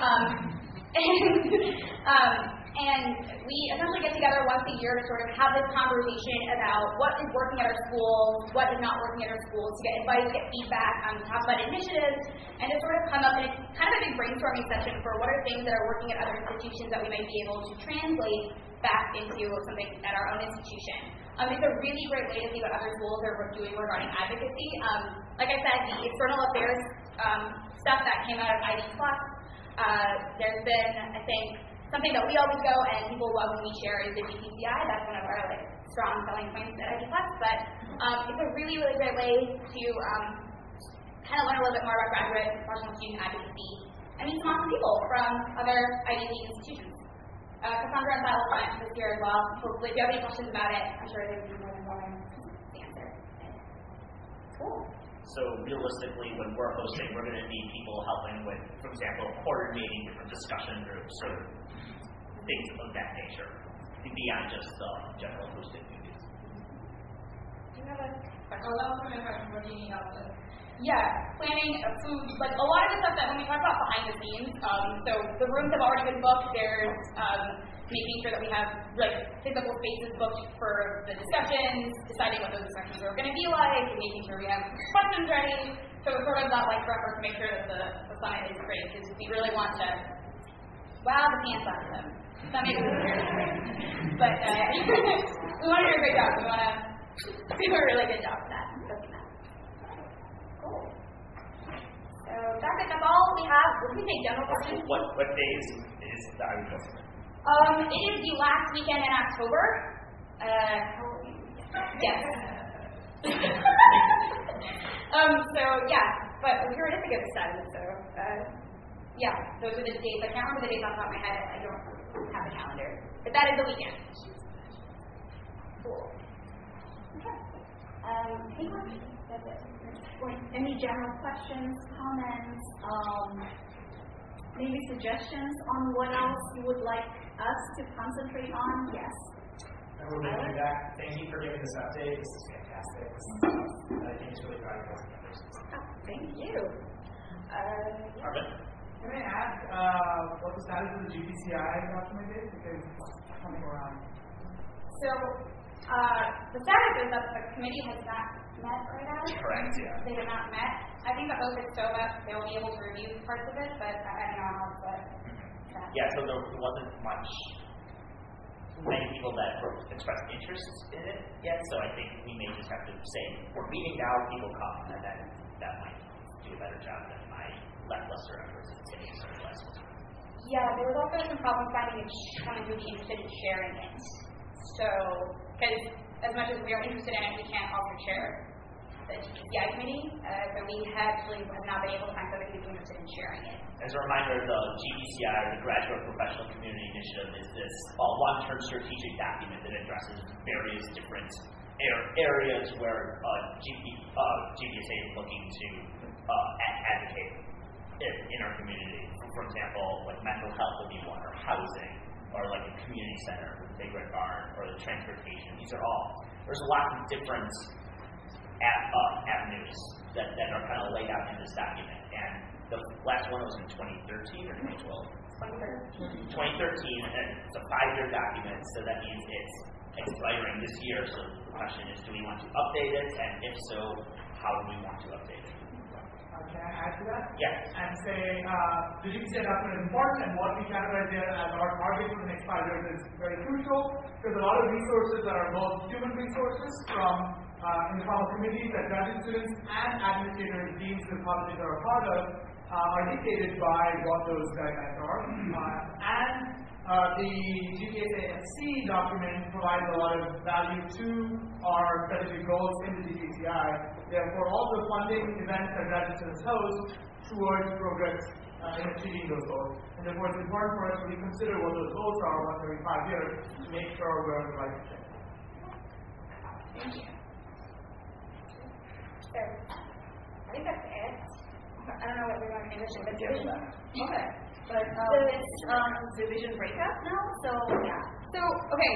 And we essentially get together once a year to sort of have this conversation about what is working at our schools, what is not working at our schools, to get advice, get feedback, talk about initiatives, and to sort of come up in kind of a big brainstorming session for what are things that are working at other institutions that we might be able to translate back into something at our own institution. It's a really great way to see what other schools are doing regarding advocacy. Like I said, the external affairs stuff that came out of IB Plus, there's been, I think, something that we always go and people love when we share is the GPCI. That's one of our strong selling points at IB Plus. But it's a really, really great way to kind of learn a little bit more about graduate and professional student advocacy and meet some awesome people from other Ivy League institutions. Cassandra and Silas went this year as well. Hopefully, if you have any questions about it, I'm sure they would be more than willing to answer. Cool. So realistically, when we're hosting, we're going to need people helping with, for example, coordinating different discussion groups or things of that nature, beyond just general hosting duties. Do you have a question? Oh, that was my question. What do you need help with? Yeah, planning food, like a lot of the stuff that when we talk about behind the scenes, so the rooms have already been booked. There's making sure that we have physical spaces booked for the discussions, deciding what those discussions are going to be like, and making sure we have questions ready. So it's sort of that effort to make sure that the summit is great, because we really want to wow the pants out of them. That makes it weird. But we want to do a great job. We want to do a really good job of that. Cool. So that's all we have. We can take general questions. What days is the Ivy Festival? It is the last weekend in October. Yes. So yeah, but we were just a good study. So yeah, those are the dates. I can't remember the dates off the top of my head. I don't have a calendar, but that is the weekend. Cool. Okay. Any questions? That's it. Any general questions, comments, maybe suggestions on what else you would like us to concentrate on? Yes. Everyone will be back. Thank you for giving this update. This is fantastic. I think it's really valuable. Thank you. Arvin? Can I ask what the status of the GPCI document is? Because it's coming around. So, the status is that the committee has not met right now. Correct, yeah. They have not met. I think that both at SOBA, they will be able to review parts of it, but I don't know how to Yeah, so there wasn't many people that expressed interest in it yet, so I think we may just have to say, we're meeting now, people come, and then that might do a better job than my lackluster efforts in saying sort of last one. Yeah, there was also some problem finding someone who would be interested in sharing it. So, because as much as we are interested in it, we can't also share the GPCI committee, so we actually have not been able to find somebody who's interested in sharing it. As a reminder, the GPCI, or the Graduate Professional Community Initiative, is this long-term strategic document that addresses various different areas where GPSA is looking to advocate in our community. For example, like mental health would be one, or housing, or like a community center with the Big Red Barn, or the transportation. These are all, there's a lot of different avenues that are kind of laid out in this document. And the last one was in 2013 or 2012? 2013, and it's a 5-year document, so that means it's expiring this year. So the question is, do we want to update it? And if so, how do we want to update it? Can I add to that? Yes. And say the GPCI document is important, and what we categorize there as our target for the next 5 years is very crucial, because a lot of resources that are both human resources from in the form of committees that graduate students and administrators, deans, and colleges are a part of, are dictated by what those guidelines are. And the GPSA-FC document provides a lot of value to our strategic goals in the GPCI. Therefore, all the funding events that graduate students host towards progress in achieving those goals. And therefore, it's important for us to reconsider what those goals are once every 5 years to make sure we're on the right track. Thank you. So, I think that's it. I don't know what we're going to English, but Okay. But it's division breakup now, so yeah. So, okay,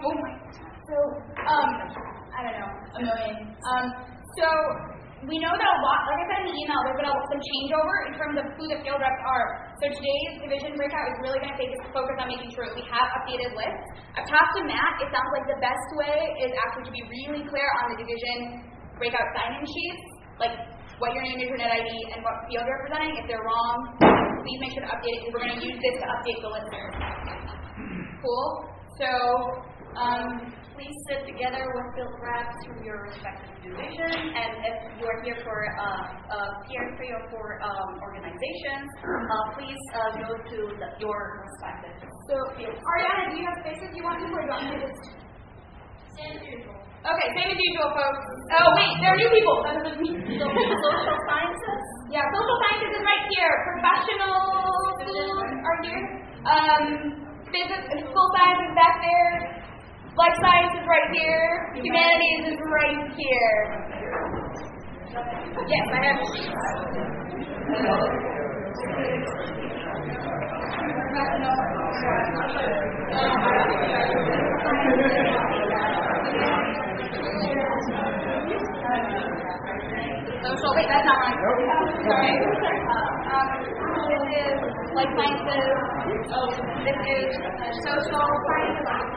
I don't know, a million. So, we know that a lot, like I said in the email, there's been some changeover in terms of who the field reps are. So today's division breakout is really going to focus on making sure we have updated lists. I've talked to Matt. It sounds like the best way is actually to be really clear on the division breakout sign-in sheets, like what your name is, your net ID, and what field you're representing. If they're wrong, please make sure to update it, because we're going to use this to update the listeners. Cool? So, please sit together with field reps from your respective division, and if you are here for tier 3 or 4 organizations, please go to your respective. So, Ariana, do you have spaces you want to, or do you want me to just... Same as usual. Okay, same as usual, folks. Oh, wait, there are new people. That doesn't mean social sciences. Yeah, social sciences is right here. Professionals are here. Business and school science is back there. Life science is right here. Humanities is right here. Yes, I have. Social, wait, that's not right. Sorry. This is life sciences. Oh, this is social sciences.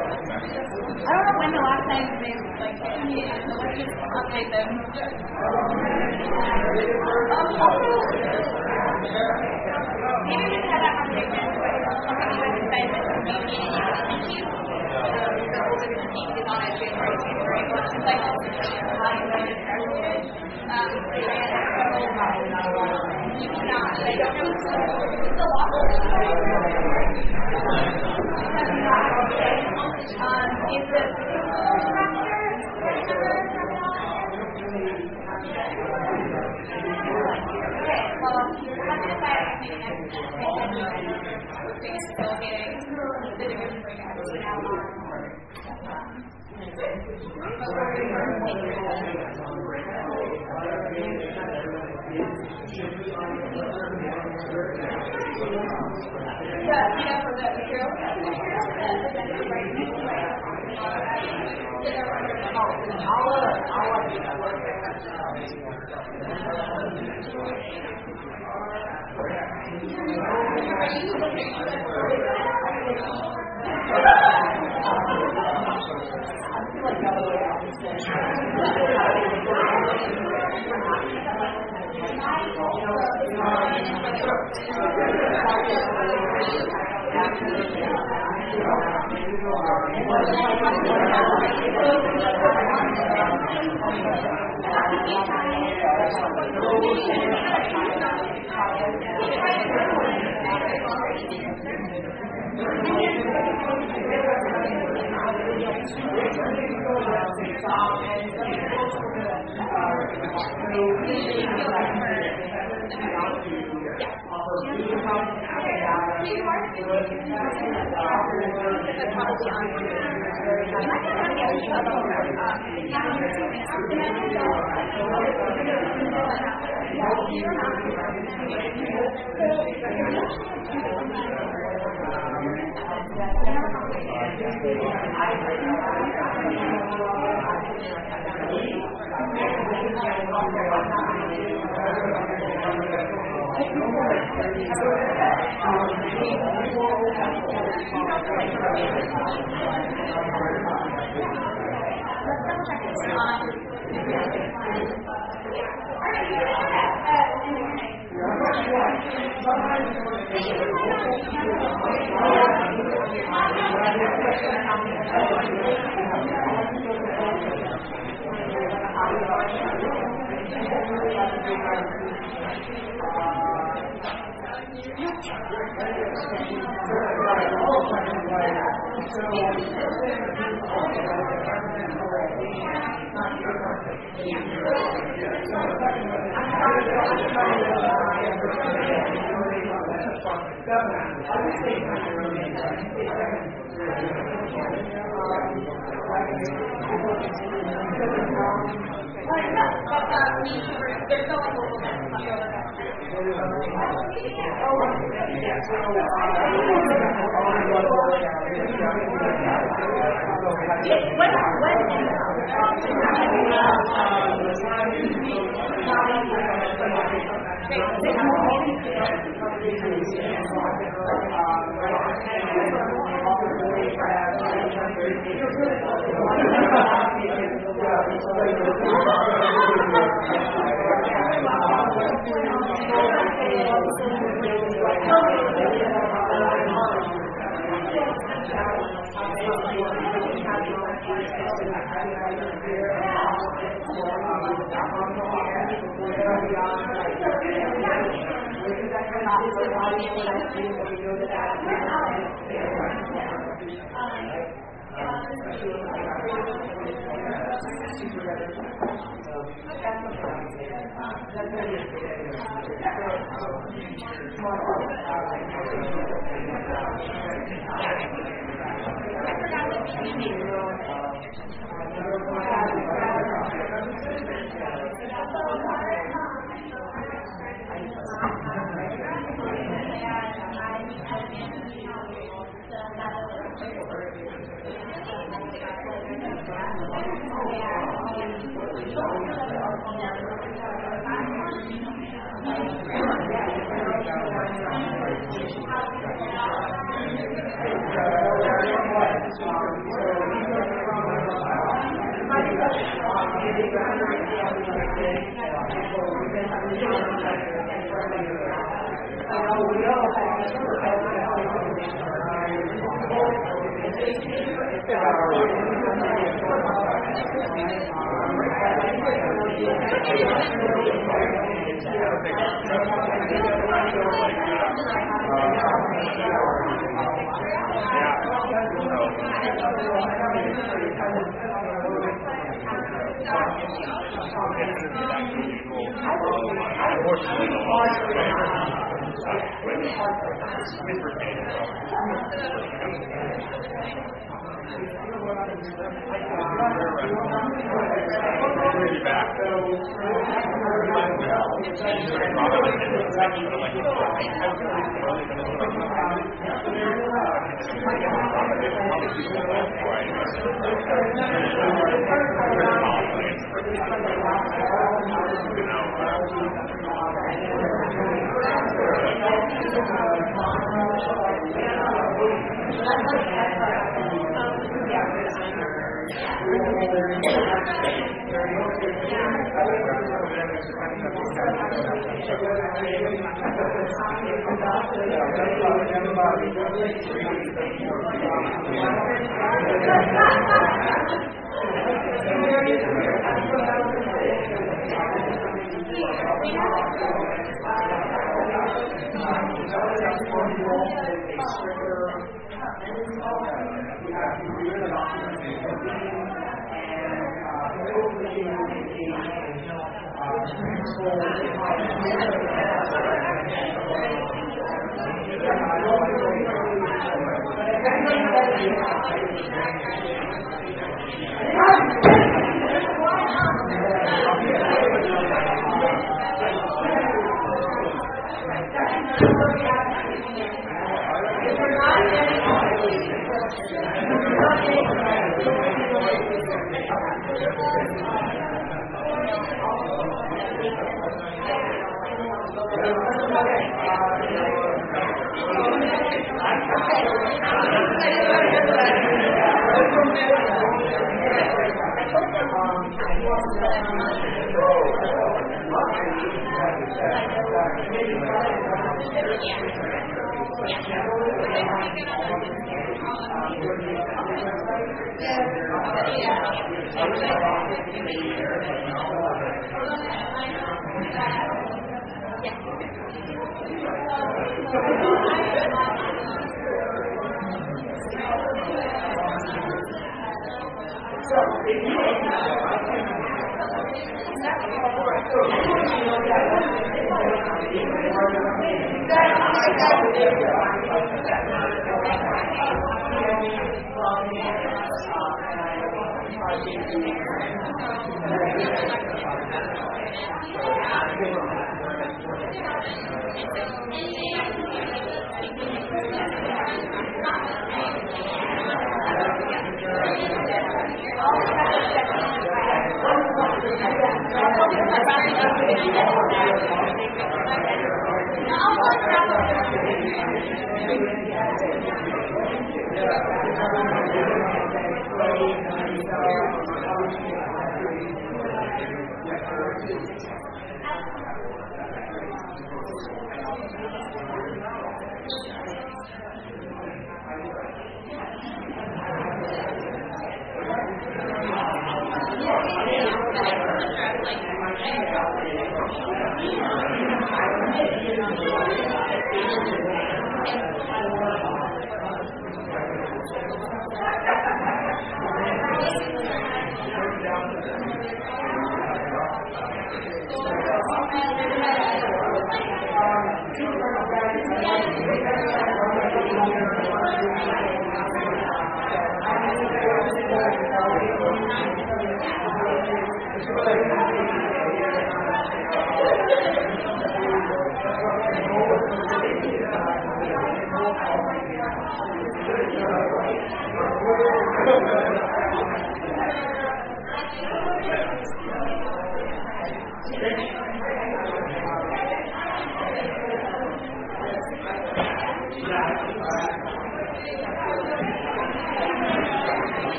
I don't know when the last time they like communicated, so let's just update them. Maybe we just had that conversation with somebody who has decided that the meeting thank you. The open seat is on a January 23rd election cycle. How you guys graduated. You cannot. I don't know. It's a lot more. Is the okay, well, I'm just maybe next facilitating the different breakouts for the material,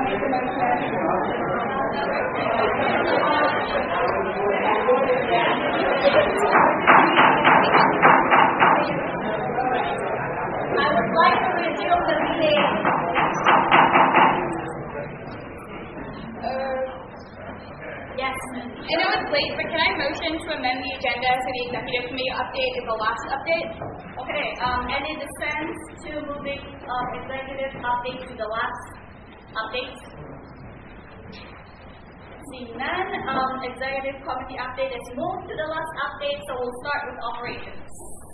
make a I would like to resume the meeting. Yes. I know it's late, but can I motion to amend the agenda so the executive committee update is the last update? Okay, any dissent to moving executive update to the last update? Seeing none, executive committee update is moved to the last update, so we'll start with operations.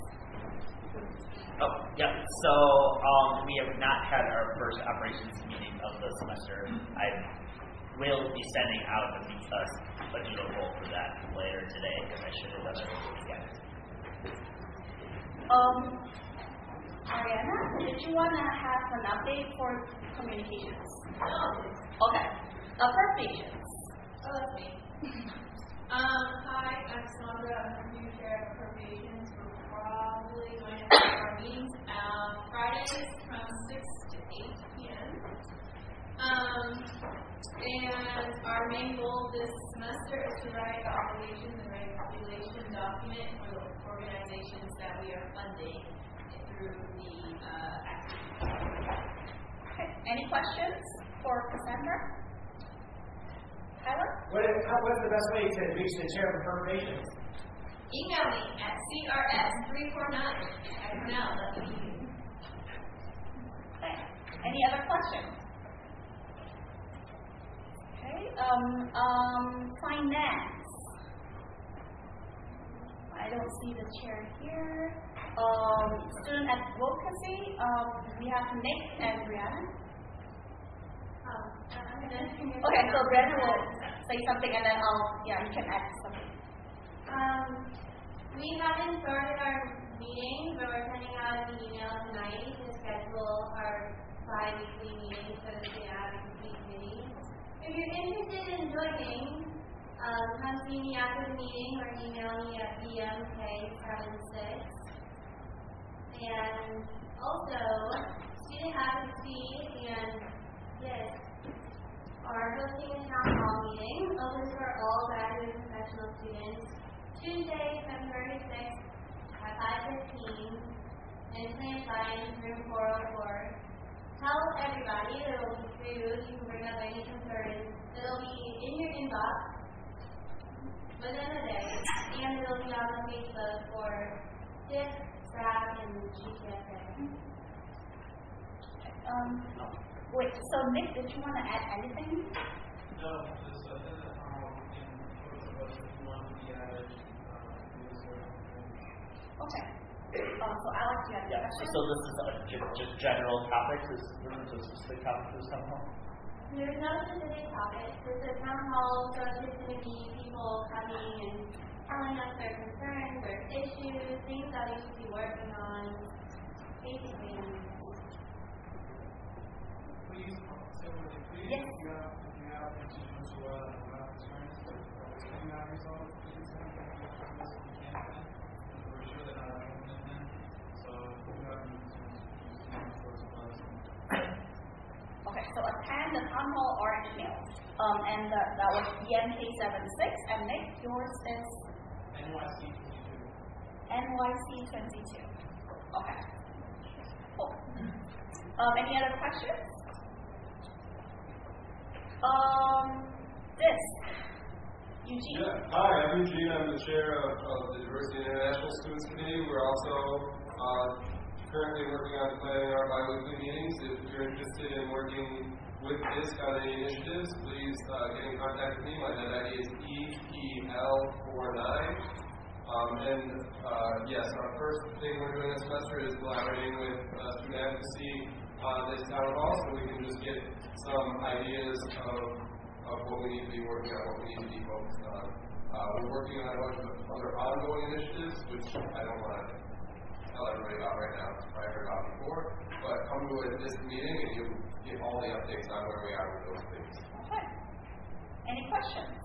Oh, yep. So we have not had our first operations meeting of the semester. I will be sending out a doodle poll for that later today because I should have done it over the weekend. Ariana, did you want to have an update for communications? No. Okay. Appropriations. Oh, that's me. Hi, I'm Sandra. I'm the new chair of appropriations. We're probably going to have our meetings Fridays from 6 to 8 p.m. And our main goal this semester is to write obligations and regulation document for the organizations that we are funding through the activity. Okay. Any questions for Cassandra? Tyler? What's the best way to reach the chair of appropriations? Email me at crs349@cornell.edu. Okay. Any other questions? Okay. Finance. I don't see the chair here. Student advocacy. We have Nick and Brianna. Okay, so Brianna will say something and then you can add something. We haven't started our meetings, but we're sending out an email tonight to schedule our bi-weekly meetings for the student advocacy committee. If you're interested in joining, come see me after the meeting or email me at bmk76. And also, student advocacy and this are hosting a town hall meeting open for all graduate and professional students Tuesday, February 6th at 5:15 in Plant Science, room 404. Tell everybody there will be food. You can bring up any concerns. It'll be in your inbox within a day, and it'll be on the Facebook for SIP, SRAC, and GTSA. Wait, so Nick, did you want to add anything? No, just in if you want to be added. Okay. So Alex, you have a question? So this is just general topics. Is there a specific topic for this town hall? There's no specific topic. It's a town hall, so it's just going to be people coming and telling us their concerns, their issues, things that we should be working on, basically. Please, yes. You have concerns about concerns that are not resolved. Please, we're sure they're not implemented. So, if you have concerns, Okay, so attend the town hall or email. And that was BMK76. And Nick, yours is? NYC22. NYC22. Okay. Cool. Any other questions? Eugene. Yeah. Hi, I'm Eugene. I'm the chair of the Diversity and International Students Committee. We're also currently working on planning our bi-weekly meetings. If you're interested in working with DISC on any initiatives, please get in contact with me. My net ID is EPL49. Yes, our first thing we're doing this semester is collaborating with student advocacy on this town hall so we can just get some ideas of what we need to be working on, what we need to be focused on. We're working on a bunch of other ongoing initiatives, which I don't want to tell everybody about right now. It's probably heard about before. But come to this meeting and you'll get all the updates on where we are with those things. Okay. Any questions?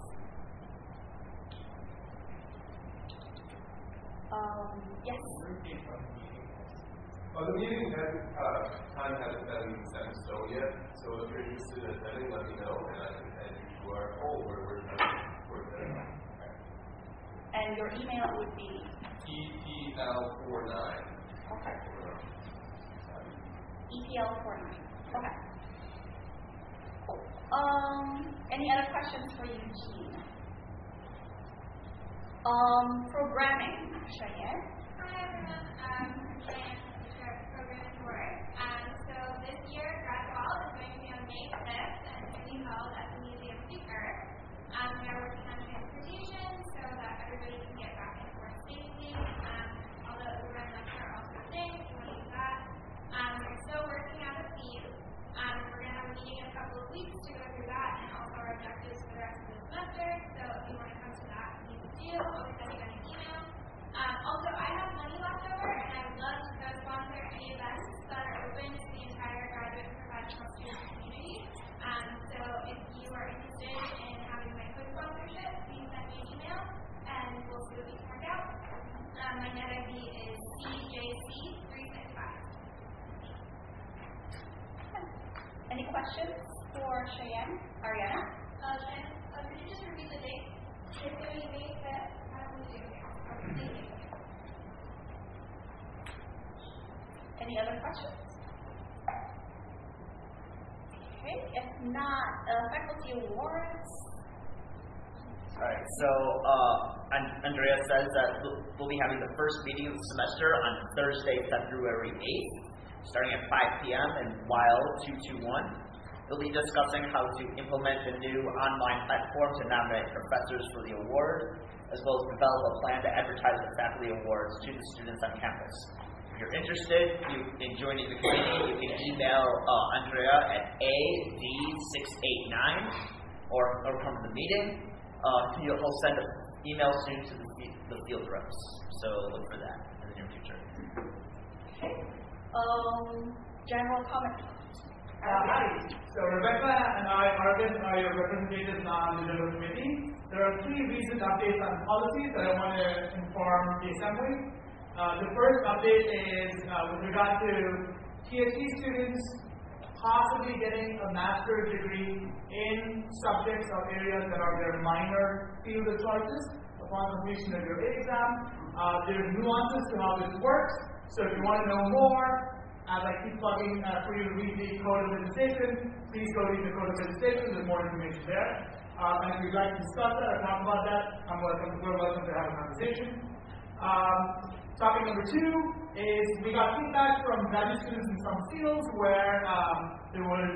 Yes. The meeting time hasn't been set in stone yet, so if you're interested in attending, let me know, and I can add you to our poll where we're attending. And your email would be? EPL49. Okay. EPL49. Okay. Any other questions for Eugene? Programming, Cheyenne. Hi everyone, I'm Cheyenne, teacher of Program and Work. So this year, Grad Ball is going to be on May 5th and it's going to be held at the Museum of the Earth. We are working on transportation so that everybody can get back and forth safely. Although the run lecture are also today, if you want to use that. We're still working on the theme. We're going to have a meeting in a couple of weeks to go through that and also our objectives for the rest of the semester. So if you want to come to that, please do. I'll be sending out an email. Also, I have money left over, and I would love to co-sponsor any events that are open to the entire graduate and professional student community. So if you are interested in having my co-sponsorship, please send me an email, and we'll see what we can work out. My net ID is CJC365. Any questions for Cheyenne? Ariana? Cheyenne, could you just repeat the date? It's going to be May 5th at the museum. Thank you. Any other questions? Okay, if not, faculty awards. Alright, so Andrea says that we'll be having the first meeting of the semester on Thursday, February 8th, starting at 5 p.m. in Weil 221. We'll be discussing how to implement the new online platform to nominate professors for the award, as well as develop a plan to advertise the faculty awards to the students on campus. If you're interested in joining the committee, you can email Andrea at ad689 or come to the meeting. He'll send an email soon to the field reps, so look for that in the near future. Okay. General comment. Hi. So Rebecca and I, Arvind, are your representatives on the General Committee. There are 3 recent updates on policies that I want to inform the Assembly. The first update is with regard to PhD students possibly getting a master's degree in subjects or areas that are their minor field of choices upon completion of your exam. There are nuances to how this works. So if you want to know more, as I keep plugging for you to read the Code of Visitation, please go read the Code of Visitation. There's more information there. And if you'd like to discuss that or talk about that, we're welcome to have a conversation. Topic number 2 is we got feedback from graduate students in some fields where there was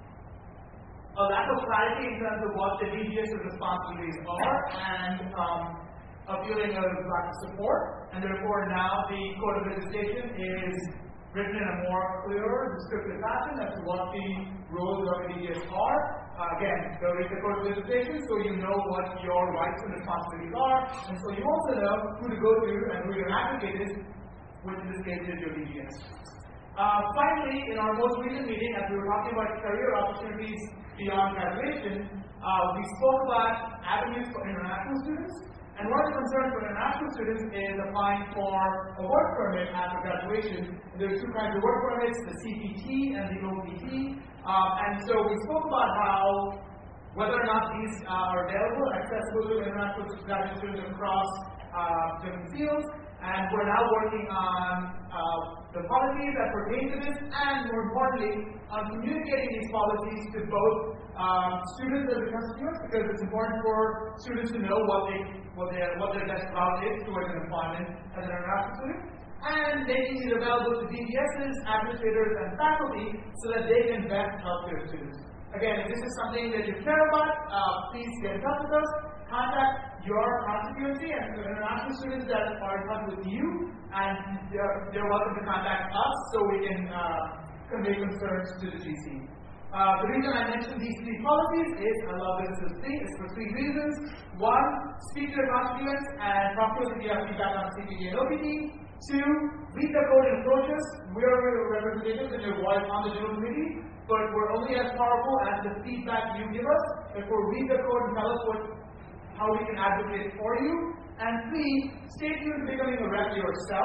a lack of clarity in terms of what the DGS's responsibilities are and a feeling of lack of support. And therefore now the Code of Visitation is written in a more clearer, descriptive fashion as to what the roles of the DGS are. Again, go read the Code of Visitation so you know what your rights and responsibilities are, and so you also know who to go to and who your advocate is, which in this case is your DGS. Finally, in our most recent meeting, as we were talking about career opportunities beyond graduation, we spoke about avenues for international students. And one of the concerns for international students is applying for a work permit after graduation. There's 2 kinds of work permits, the CPT and the OPT. And so we spoke about how, whether or not these are available, accessible to international graduate students across different fields. And we're now working on the policies that pertain to this, and more importantly, on communicating these policies to both students and the constituents, because it's important for students to know what their best route is towards an employment as an international student, and making it available to DGSs, administrators, and faculty so that they can best help their students. Again, if this is something that you care about, please get in touch with us. Contact your constituency and the international students that are in touch with you, and they're welcome to contact us so we can convey concerns to the GC. The reason I mentioned these 3 policies is, I love this as 3, is for 3 reasons. 1, speak to your constituents and talk to us if you have feedback on CPT and OPT. 2, read the code and approach us. We are representatives and your voice on the General Committee, but we're only as powerful as the feedback you give us. Therefore, read the code and tell us how we can advocate for you. And 3, stay tuned to becoming a rep yourself.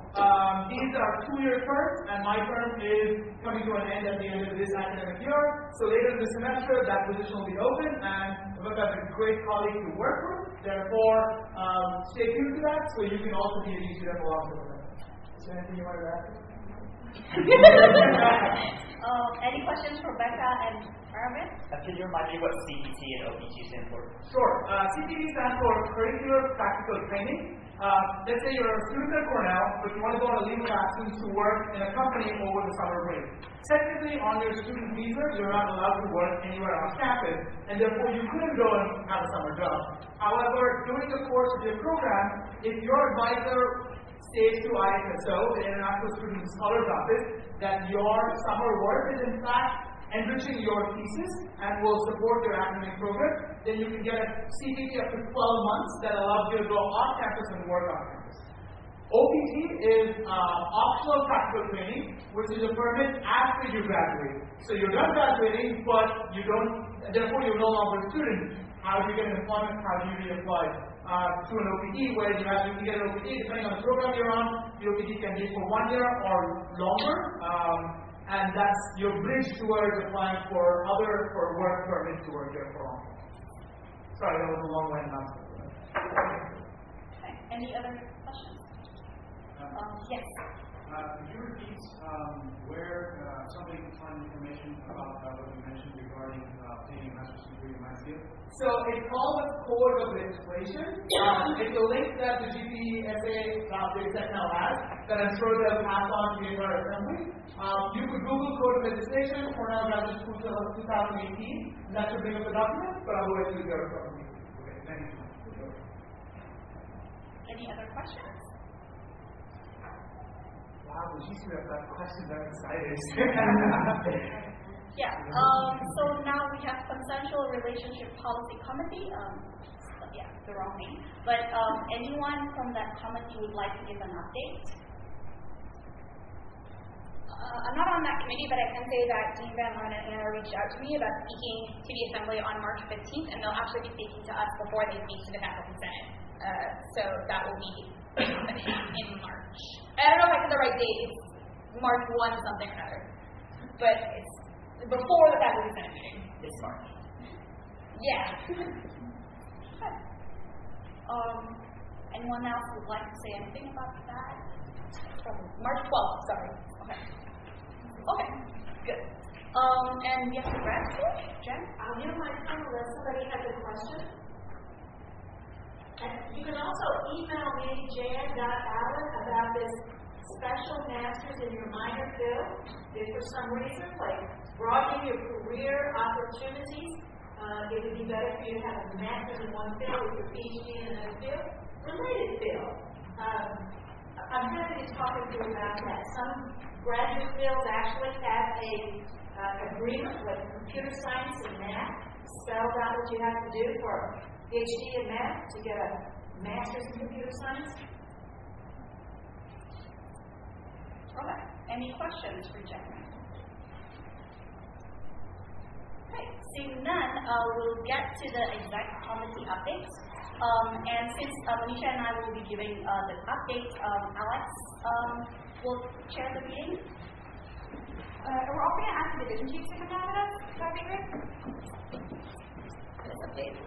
these are 2-year terms, and my term is coming to an end at the end of this academic year. So later in the semester, that position will be open, and Rebecca is a great colleague to work with. Therefore, stay tuned to that, so you can also be a GC student along with them. Is there anything you want to add? Any questions for Becca and Arvind? Can you remind me what CPT and OPT stand for? Sure. CPT stands for Curricular Practical Training. Let's say you're a student at Cornell, but you want to go on a leave of absence to work in a company over the summer break. Technically, on your student visa, you're not allowed to work anywhere on campus, and therefore you couldn't go and have a summer job. However, during the course of your program, if your advisor states to ISSO, the International Student Scholars Office, that your summer work is in fact enriching your thesis and will support your academic program, then you can get a CPT up to 12 months that allows you to go off campus and work on campus. OPT is optional practical training, which is a permit after you graduate. So you're done graduating, but therefore you're no longer a student. How do you get an employment? How do you reapply? To an OPT, where you can get an OPT depending on the program you're on. The OPT can be for 1 year or longer, and that's your bridge towards applying for work permits to work here for long. Sorry, that was a long way enough. Okay. Any other questions? Yes. Could you repeat where somebody can find information about what you mentioned regarding obtaining a master's degree in math field? So it's called the Code of Legislation. It's a link that the GPSA DataSet now has that I'm sure they'll pass on to the entire assembly. You could Google Code of Legislation, Cornell Graduate School 2018, and that should bring up the document, but otherwise you'll get it from me. Okay, thank you. Any other questions? Wow, the GC have got questions, I'm excited. Yeah, so now we have Consensual Relationship Policy Committee. Yeah, the wrong name. But anyone from that committee would like to give an update? I'm not on that committee, but I can say that Dean Van Loan and Anna reached out to me about speaking to the Assembly on March 15th, and they'll actually be speaking to us before they speak to the Faculty Senate. So that will be in March. I don't know if I said the right date. It's March 1 something or another. But it's before the Faculty Senate meeting. It's March. Yeah. Anyone else would like to say anything about that? March 12th, sorry. Okay, good. And yes, congrats. Jen? Near my panelist, somebody has a question. And you can also email me, jan.allen, about this special master's in your minor field. If for some reason, like broadening your career opportunities, it would be better for you to have a master's in one field with your PhD in another field, related field. I'm happy to talk with you about that. Some graduate fields actually have a agreement with computer science and math, spells out what you have to do for a PhD in math to get a master's in computer science. Okay. Any questions for Jen? Okay. Seeing none, we'll get to the exec committee updates. And since Manisha and I will be giving the updates, Alex will chair the meeting. We're also going to ask the division chiefs to come down with us. Would that be great? This update.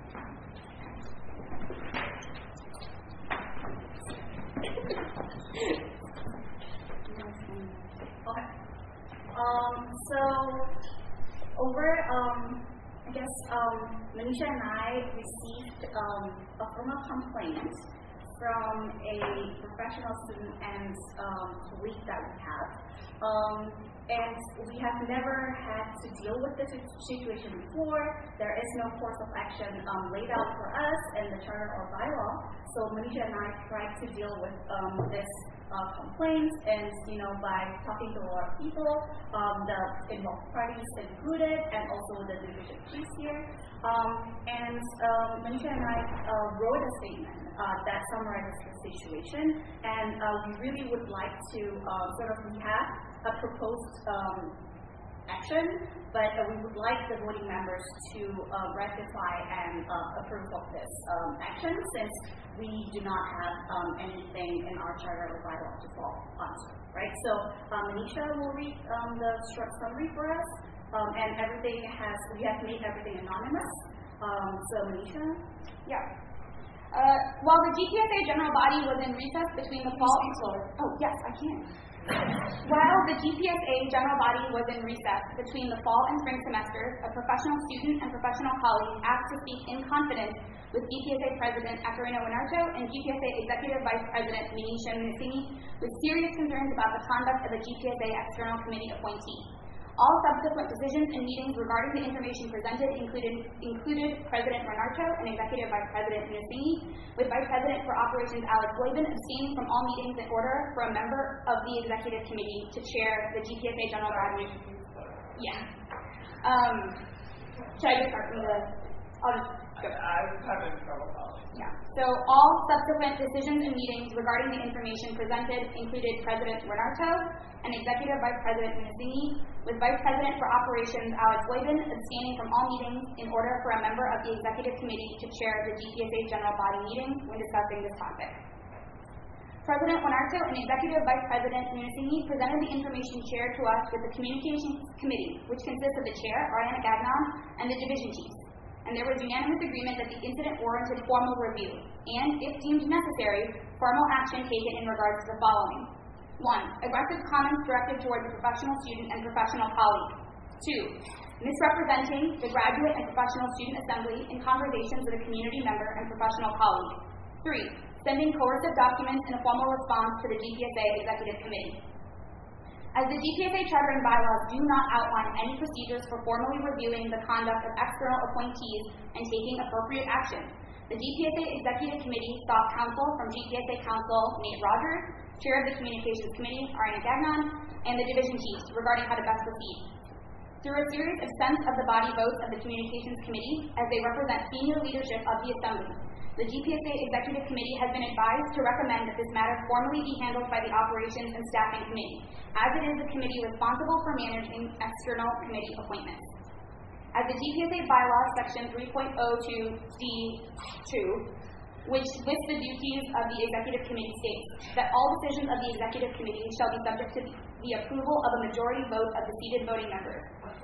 Okay. So over I guess Manisha and I received a formal complaint from a professional student and colleague that we have. And we have never had to deal with this situation before. There is no course of action laid out for us in the charter or bylaw. So Manisha and I tried to deal with this complaints, and by talking to a lot of people, the involved parties included, and also the division chiefs here. And Manisha and I wrote a statement that summarizes the situation, and we really would like to sort of have a proposed action, but we would like the voting members to ratify and approve of this action, since we do not have anything in our charter or bylaw to fall onto, right? So Manisha will read the short summary for us, and we have made everything anonymous. So Manisha? Yeah. While the GPSA general body was in recess between the fall... Oh, yes, I can. While the GPSA general body was in recess between the fall and spring semesters, a professional student and professional colleague asked to speak in confidence with GPSA President Ekaterina Winarto and GPSA Executive Vice President Manisha Munisinghe with serious concerns about the conduct of a GPSA External Committee appointee. All subsequent decisions and meetings regarding the information presented included President Winarto and Executive Vice President Munisinghe, with Vice President for Operations Alex Loibin abstaining from all meetings in order for a member of the Executive Committee to chair the GPSA General Body. Yeah. Should I just start from the... I'm having trouble following. Yeah. So all subsequent decisions and meetings regarding the information presented included President Winarto and Executive Vice President Munisinghe, with Vice President for Operations Alex Loibin abstaining from all meetings in order for a member of the Executive Committee to chair the GPSA General Body meeting when discussing this topic. President Winarto and Executive Vice President Munisinghe presented the information shared to us with the Communications Committee, which consists of the Chair, Ariana Gagnon, and the Division Chiefs. And there was unanimous agreement that the incident warranted formal review, and, if deemed necessary, formal action taken in regards to the following. 1. Aggressive comments directed toward the professional student and professional colleague. 2. Misrepresenting the graduate and professional student assembly in conversations with a community member and professional colleague. 3. Sending coercive documents in a formal response to the GPSA Executive Committee. As the GPSA Charter and bylaws do not outline any procedures for formally reviewing the conduct of external appointees and taking appropriate action, the GPSA Executive Committee sought counsel from GPSA Counsel Nate Rogers, Chair of the Communications Committee, Ariana Gagnon, and the Division Chiefs regarding how to best proceed. Through a series of sense of the body votes of the Communications Committee, as they represent senior leadership of the Assembly, the GPSA Executive Committee has been advised to recommend that this matter formally be handled by the Operations and Staffing Committee, as it is the committee responsible for managing external committee appointments. As the GPSA bylaws section 3.02D2, which lists the duties of the Executive Committee, states that all decisions of the Executive Committee shall be subject to the approval of a majority vote of the seated voting members.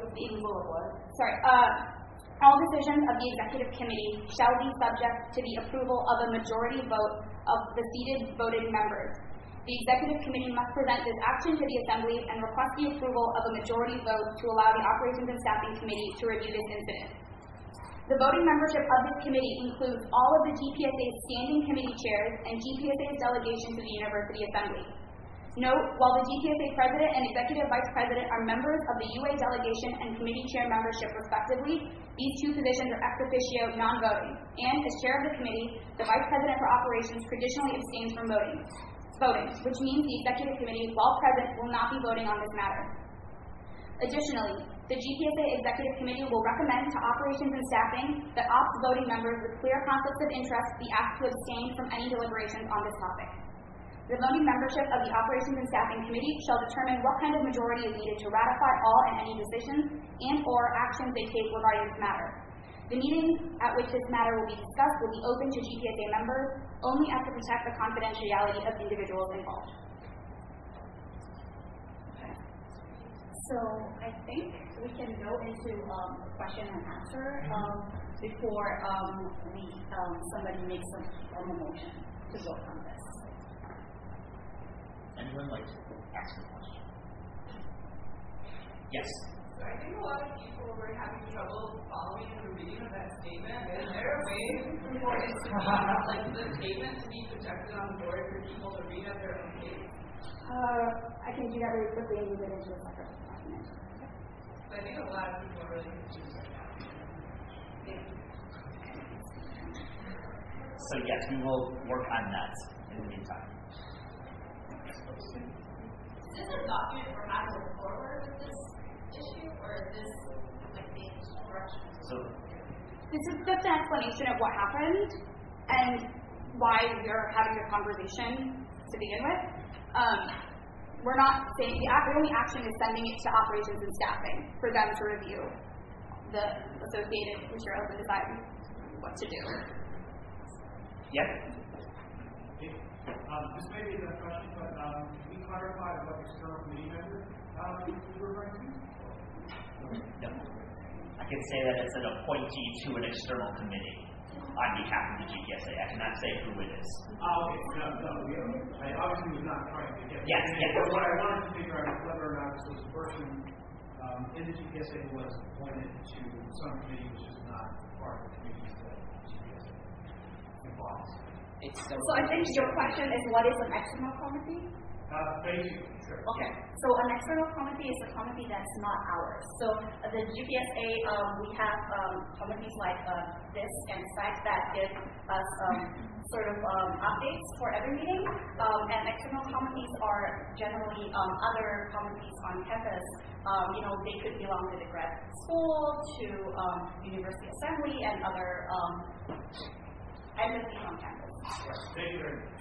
All decisions of the Executive Committee shall be subject to the approval of a majority vote of the seated voting members. The Executive Committee must present this action to the Assembly and request the approval of a majority vote to allow the Operations and Staffing Committee to review this incident. The voting membership of this committee includes all of the GPSA's standing committee chairs and GPSA's delegation to the University Assembly. Note, while the GPSA President and Executive Vice President are members of the UA delegation and committee chair membership respectively, these two positions are ex officio non-voting, and as chair of the committee, the Vice President for Operations traditionally abstains from voting, which means the Executive Committee, while present, will not be voting on this matter. Additionally, the GPSA Executive Committee will recommend to Operations and Staffing that OPS voting members with clear conflicts of interest be asked to abstain from any deliberations on this topic. The voting membership of the Operations and Staffing Committee shall determine what kind of majority is needed to ratify all and any decisions and/or actions they take regarding this matter. The meetings at which this matter will be discussed will be open to GPSA members, only as to protect the confidentiality of individuals involved. Okay. So I think we can go into question and answer before somebody makes a formal motion to vote on this. Anyone like to ask a question? Yes. So I think a lot of people were having trouble following the reading of that statement. Is there a way for it to be, like, the statement to be projected on the board for people to read at their own pace? I can do that very quickly and move it into a separate document. So I think a lot of people are really confused right now. So yes, we will work on that in the meantime. Is this a document for how to move forward with this issue, or is this like the instructions? So this is just an explanation of what happened and why we're having the conversation to begin with. we're not saying, the only action is sending it to operations and staffing for them to review the associated materials and decide what to do. Yep. This may be a question, but can we clarify what external committee member you're referring to? No. I can say that it's an appointee to an external committee on behalf of the GPSA. I cannot say who it is. Okay. No. I obviously was not trying to get. Yes. But what I wanted to figure out is whether or not this was a person in the GPSA who was appointed to some committee which is not part of the committees that GPSA involves. So I think your question is, what is an external committee? Basically, sure. Okay, so an external committee is a committee that's not ours. So the GPSA, we have committees like this and SAC that give us sort of updates for every meeting. And external committees are generally other committees on campus. They could belong to the grad school, to university assembly, and other entities on campus. Thank you very much.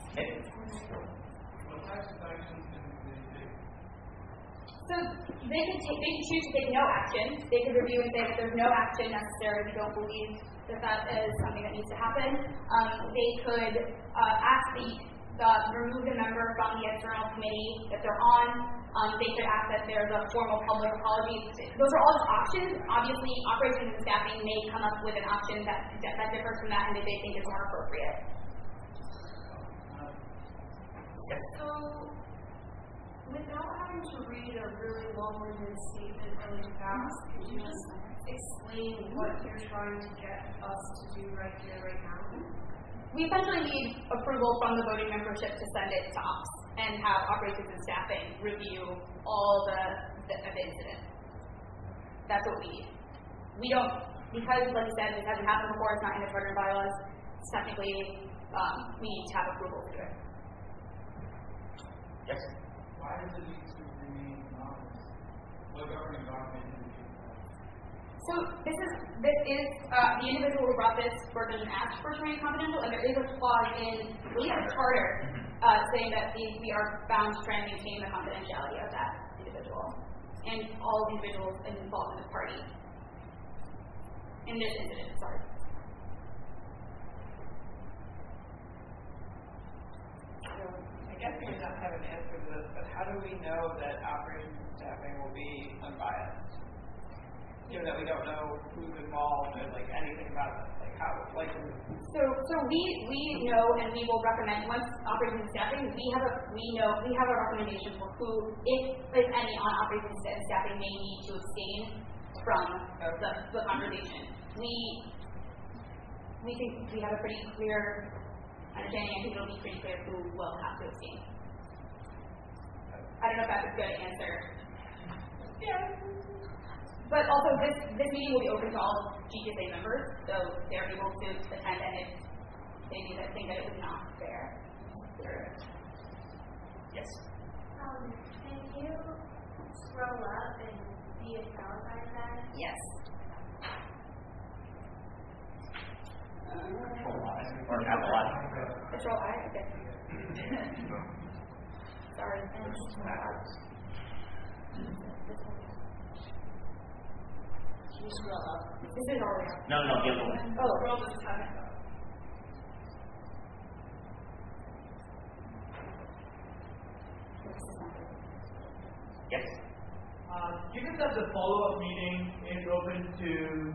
What types of actions can they take? So they could choose to take no action. They could review and say that there's no action necessary. We don't believe that is something that needs to happen. They could ask remove the member from the external committee if they're on. They could ask that there's a formal public apology. Those are all just options. Obviously, operations and staffing may come up with an option that differs from that and that they think is more appropriate. So, without having to read a really long-winded statement really fast, could you just explain what you're trying to get us to do right here, right now? We essentially need approval from the voting membership to send it to ops and have operations and staffing review all the incident. That's what we need. We don't, because like I said, this hasn't happened before, it's not in the charter and bylaws, technically we need to have approval to do it. Yes? Why does it need to remain anonymous? What governing document is it? So this is the individual who brought this version asked for it to remain confidential, and there is a clause in the charter saying that we are bound to try and maintain the confidentiality of that individual and all individuals involved in the party. In this incident, sorry. I guess we may not have an answer to this, but how do we know that operations and staffing will be unbiased? That we don't know who's involved and anything about it, So we know, and we will recommend once operations and staffing. We have a recommendation for who, if any, on operations and staffing may need to abstain from the conversation. We think we have a pretty clear understanding. I think it'll be pretty clear who will have to abstain. I don't know if that's a good answer. Yeah. But also, this meeting will be open to all GPSA members, so they're able to attend, and if they think that it was not fair. Yes. Can you scroll up and de-italicize that? Yes. Or capitalize. Control I? Okay. Sorry. Can you scroll up? This is already. No, the other one. Oh, scroll this time. Yes. Given that the follow-up meeting is open to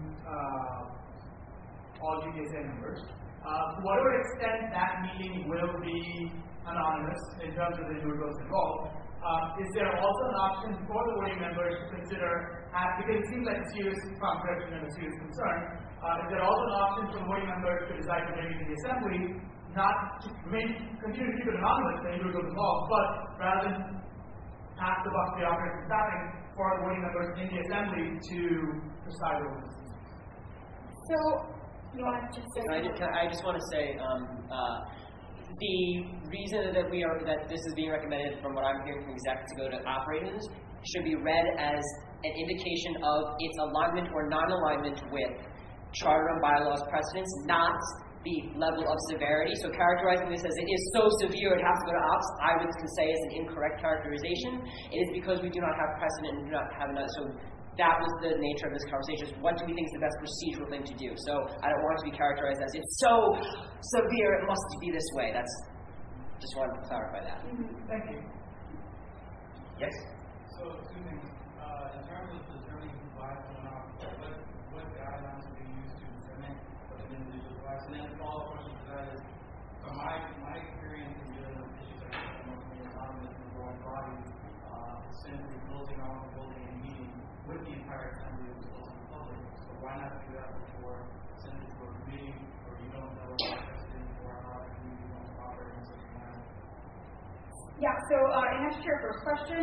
all GPSA members, to whatever extent that meeting will be anonymous in terms of the individuals involved, is there also an option for the voting members to consider, because it seems like a serious contradiction and a serious concern, is there also an option for the voting members to decide to bring it to the assembly, not to continue to keep it anonymous, the individuals involved, but rather than pass the buck to the operations staffing for the voting members in the assembly to preside over this? So, you want to just say? I just want to say, the reason that this is being recommended, from what I'm hearing from exec, to go to operations should be read as an indication of its alignment or non-alignment with charter and bylaws precedents, not the level of severity. So characterizing this as it is so severe it has to go to ops, I would say is an incorrect characterization. It is because we do not have precedent and do not have another. So that was the nature of this conversation. Is what do we think is the best procedural thing to do? So I don't want it to be characterized as it's so severe it must be this way. That's just wanted to clarify that. Thank you. Yes. So two things. In terms of determining who buys one off, what guidelines do you use to determine what an individual buys? And then the follow-up question to that is, from my experience in dealing with issues like mostly anonymous and growing bodies, simply closing off the building and meeting with the entire assembly as well as the public. So why not do that before sending it to a committee where you don't know what president or how the community wants to operate in such a manner? Yeah, so in answer to your first question,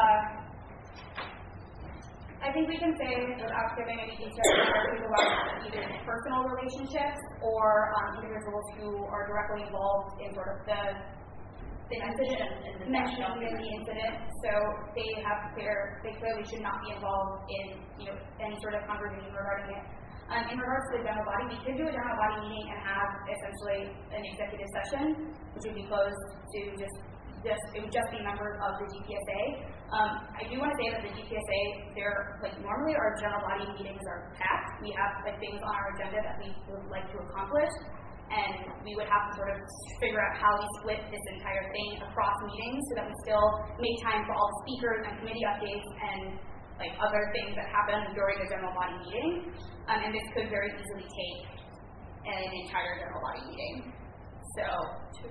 I think we can say, without giving any details, about either personal relationships or individuals who are directly involved in sort of the incident and mentioning the incident. So they clearly should not be involved in any sort of conversation regarding it. In regards to the general body, we could do a general body meeting and have essentially an executive session, which would be closed to it would just be members of the GPSA. I do want to say that the GPSA, normally our general body meetings are packed. We have things on our agenda that we would like to accomplish, and we would have to sort of figure out how we split this entire thing across meetings so that we still make time for all the speakers and committee updates and other things that happen during a general body meeting. And this could very easily take an entire general body meeting. So two.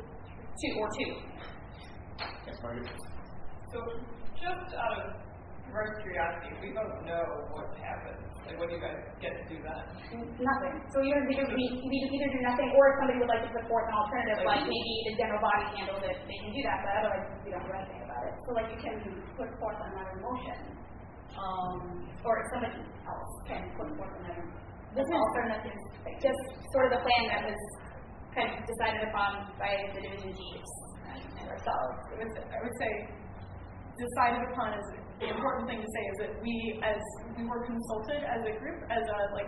Yes, Margaret. So, just out of gross curiosity, if we don't know what happened, what do you guys get to do then? Nothing. So we either do nothing, or if somebody would like to put forth an alternative, maybe the general body handles it, they can do that, but otherwise we don't do anything about it. So you can put forth another motion, or somebody else can put forth another. This is alternative, just sort of the plan that was kind of decided upon by the division chiefs and ourselves. I would say decided upon is the important thing to say is that we were consulted as a group, as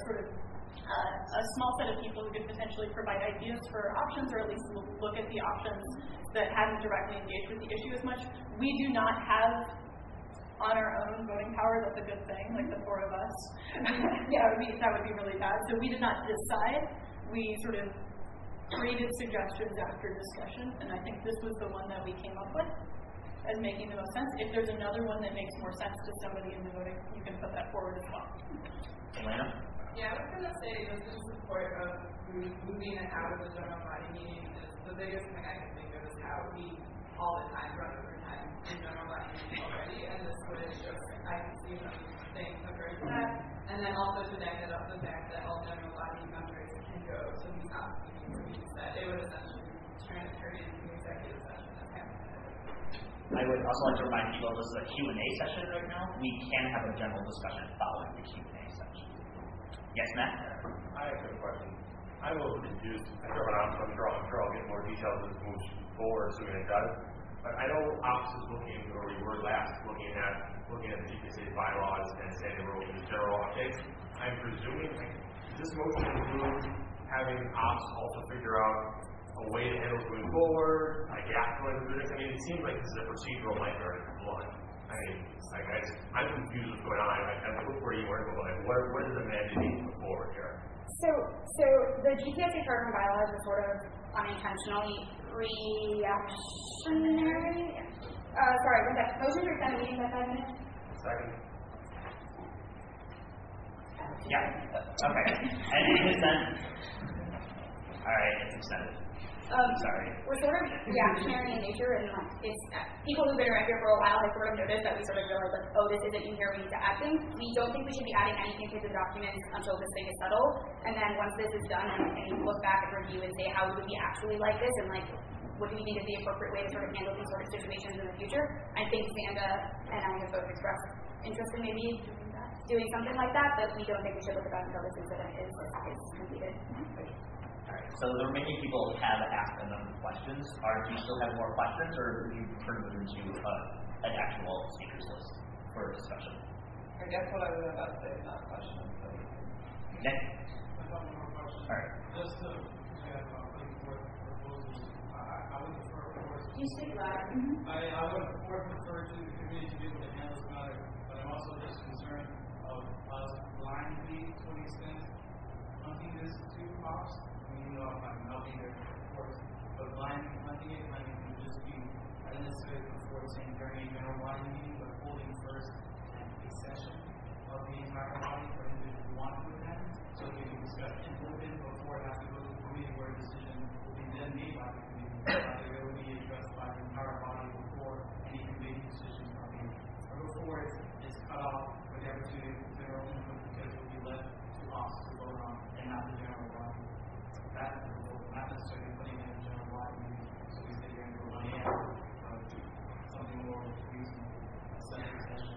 a small set of people who could potentially provide ideas for options, or at least look at the options that hadn't directly engaged with the issue as much. We do not have on our own voting power. That's a good thing, the four of us. That would be really bad. So we did not decide. We sort of created suggestions after discussion, and I think this was the one that we came up with as making the most sense. If there's another one that makes more sense to somebody in the voting, you can put that forward as well. Elena? Yeah, I was going to say, just in support of moving it out of the general body meeting, is the biggest thing I can think of is how we all the time run over time in general body meetings already, and this would just, I can see them saying contrary to that, and then also connect it up the fact that all general body members can go to these ops meetings, that it would essentially turn into an executive session that's happening. I would also like to remind people this is a Q&A session right now. We can have a general discussion following the Q&A session. Yes, Matt? I have a question. I'm a little confused. I'm sure I'll get more details as it moves forward, assuming it does. But I know Ops is looking, or we were last looking at the GPSA bylaws and saying that we're looking at general updates. I'm presuming, does this motion include having Ops also figure out a way to handle going forward, a gap going through this? I mean, it seems like this is a procedural nightmare in blood. I mean, I'm confused what's going on. I look where you were, but what does the mandate need to move forward here? So the GPSA charter and bylaws are sort of unintentionally reactionary. Sorry, one sec. Motion to extend the meeting by 5 minutes? Second. Yeah. Okay. Any consent? All right, it's extended. Sorry. We're sort of reactionary in nature, and it's people who've been around here for a while have sort of noticed that we sort of realize this isn't in here, we need to add things. We don't think we should be adding anything to the documents until this thing is settled, and then once this is done, and we can look back and review and say how would we actually like this, and what do we think is the appropriate way to sort of handle these sort of situations in the future. I think Xanda and I have both expressed interest in maybe doing something like that, but we don't think we should look at that until this incident is completed. Alright, so the remaining people have asked a number of questions. Do you still have more questions, or would you prefer to move into an actual speakers list for discussion? I guess what I was about to say is not a question. Nick? I have one more question. Alright. Just to chat about putting forth proposals. I would prefer, of course. You speak louder. I would, of course, prefer to the committee to be able to handle this matter, but I'm also just concerned of us blindly, to an extent, hunting this to cops. I mean, I'll be there, of course, but blindly hunting it, I mean, would just be, I didn't necessarily put forward saying during a general body meeting, but holding first a session of the entire body for individuals who want to attend, so we can discuss it open before it has to go to the committee where a decision will be then made by the committee. It will be addressed by the entire body before any committee decisions are made. Or before it's cut off with the opportunity for general input because it will be left to us to vote on and not the general body. That's the result, not necessarily putting in a general body meeting so we sit here and do one something more reasonable, a Sunday session.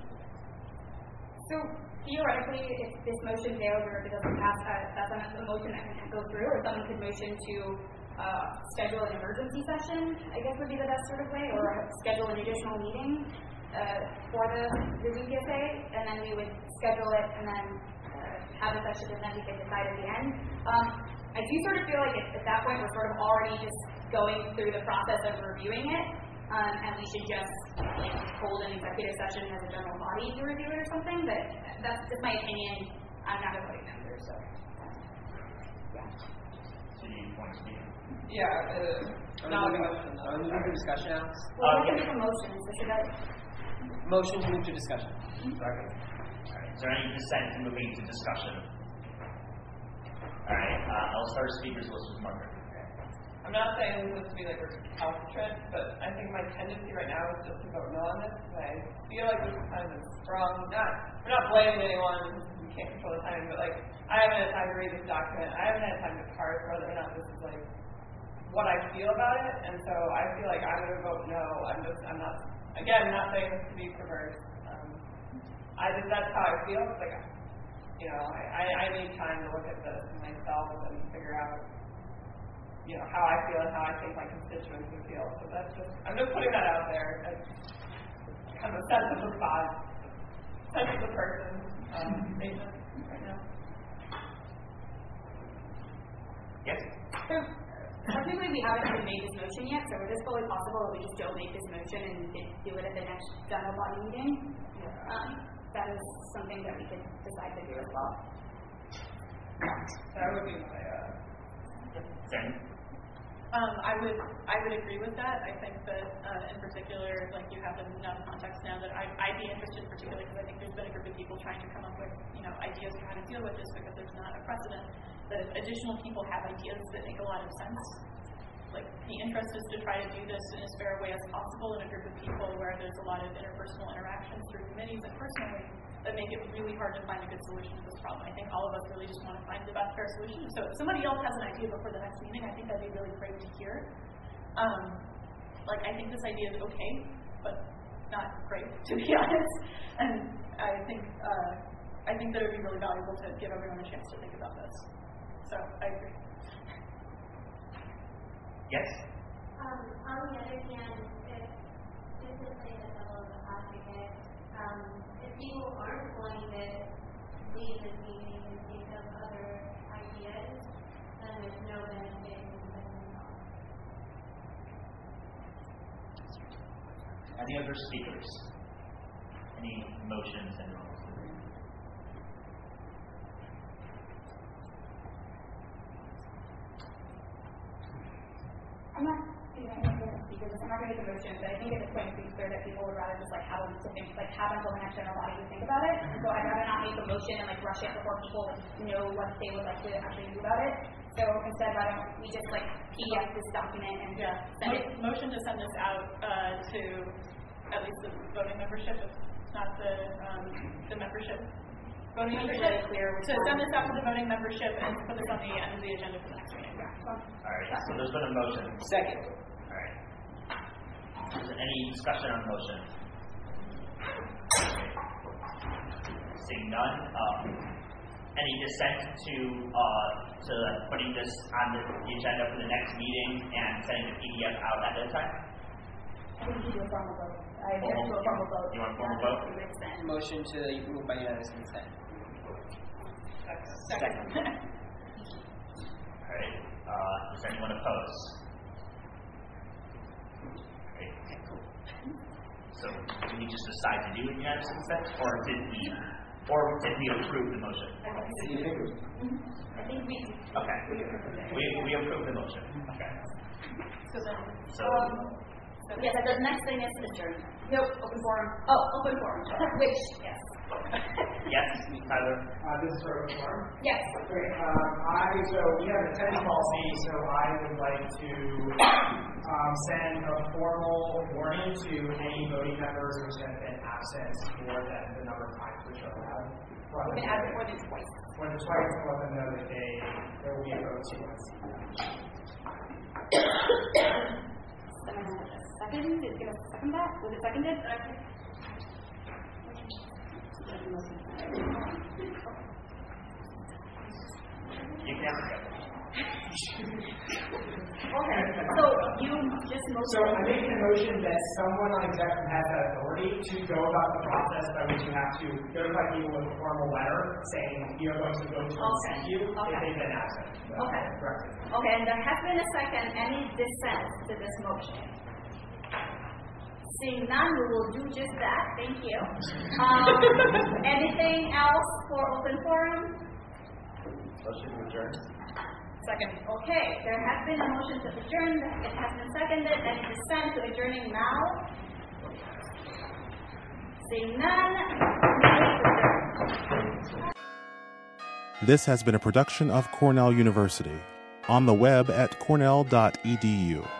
So theoretically, if this motion fails or if it doesn't pass, that's a motion that can go through, or someone could motion to schedule an emergency session, I guess would be the best sort of way, or schedule an additional meeting for the ZPSA, and then we would schedule it and then have a session and then we could decide at the end. I do sort of feel like at that point we're sort of already just going through the process of reviewing it, and we should just hold an executive session as a general body to review it or something, but that's just my opinion. I'm not a voting member, so yeah. So you want to speak? Yeah, now are we moving to discussion, Alex? Well, we can make a motion, so should I? Motion to move to discussion. Second. Alright, is there any dissent in moving to discussion? Alright, I'll start speakers list with Margaret. I'm not saying this to be like recalcitrant, but I think my tendency right now is just to vote no on this, because I feel like this is kind of strong. We're not blaming anyone, we can't control the timing, but like, I haven't had time to read this document, I haven't had time to parse whether or not this is like what I feel about it, and so I feel like I'm going to vote no. I'm not, again, not saying this to be perverse. That's how I feel. It's like, I need time to look at this myself and figure out, how I feel and how I think my constituents would feel. So I'm just putting that out there as kind of a sense of the thought, sense of the person statement right now. Yes? So, technically we haven't even made this motion yet, so it is fully possible that we just don't make this motion and do it at the next general body meeting. That is something that we could decide to do as well. That would be my I would agree with that. I think that in particular, like, you have enough context now that I'd be interested, particularly because I think there's been a group of people trying to come up with ideas of how to deal with this, because there's not a precedent. That if additional people have ideas that make a lot of sense, like, the interest is to try to do this in as fair a way as possible in a group of people where there's a lot of interpersonal interactions through committees and personally that make it really hard to find a good solution to this problem. I think all of us really just want to find the best fair solution. So if somebody else has an idea before the next meeting, I think that'd be really great to hear. I think this idea is okay, but not great, to be honest. And I think that it would be really valuable to give everyone a chance to think about this. So I agree. Yes? On the other hand, if this is like the level of the advocate, if people aren't going to leave this meeting and think of other ideas, then there's no benefit in sending off. Any other speakers? Any motions and rules? I'm not going to make a motion, but I think at this point it seems clear that people would rather just have until the next general body to think about it. So I'd rather not make a motion and rush it before people know what they would like to actually do about it. So instead, why don't we just PDF this document and send it? Motion to send this out to at least the voting membership, if not the membership. Voting membership. So send this out to the voting membership and put this on the end of the agenda for the next meeting. Alright, so there's been a motion. Second. Alright. Is there any discussion on the motion? Seeing none. Any dissent to putting this on the agenda for the next meeting and sending the PDF out at that time? I think you should do a formal vote. I agree to a formal vote. You want a formal vote? Motion to move by unanimous consent. Second. Alright. Does anyone oppose? Okay, cool. So did we just decide to do it unanimous consent, or did we approve the motion? I think we. Okay. We approve the motion. Okay. So. Yes, the next thing is adjournment. Nope, open forum. Oh, open forum. Which, yes. Yes, Tyler. This is for open forum? Yes. Great. So we have an attendance policy, so I would like to send a formal warning to any voting members which have been absent more than the number of times which are allowed. We've been absent more than twice. More than twice, let them know that there will be a vote to Second? Did you get a second that? Was it seconded? You can have it. Okay, so you just motion. So I make the motion that someone on executive has that authority to go about the process by which you have to notify people with a formal letter saying you are going to vote to receive you if they've been absent. Okay. Correct. Okay, and there has been a second. Any dissent to this motion? Seeing none, we will do just that. Thank you. Anything else for open forum? Motion to adjourn. Second. Okay, there has been a motion to adjourn. It has been seconded. Any dissent to adjourning now? Seeing none, adjourn. This has been a production of Cornell University. On the web at cornell.edu.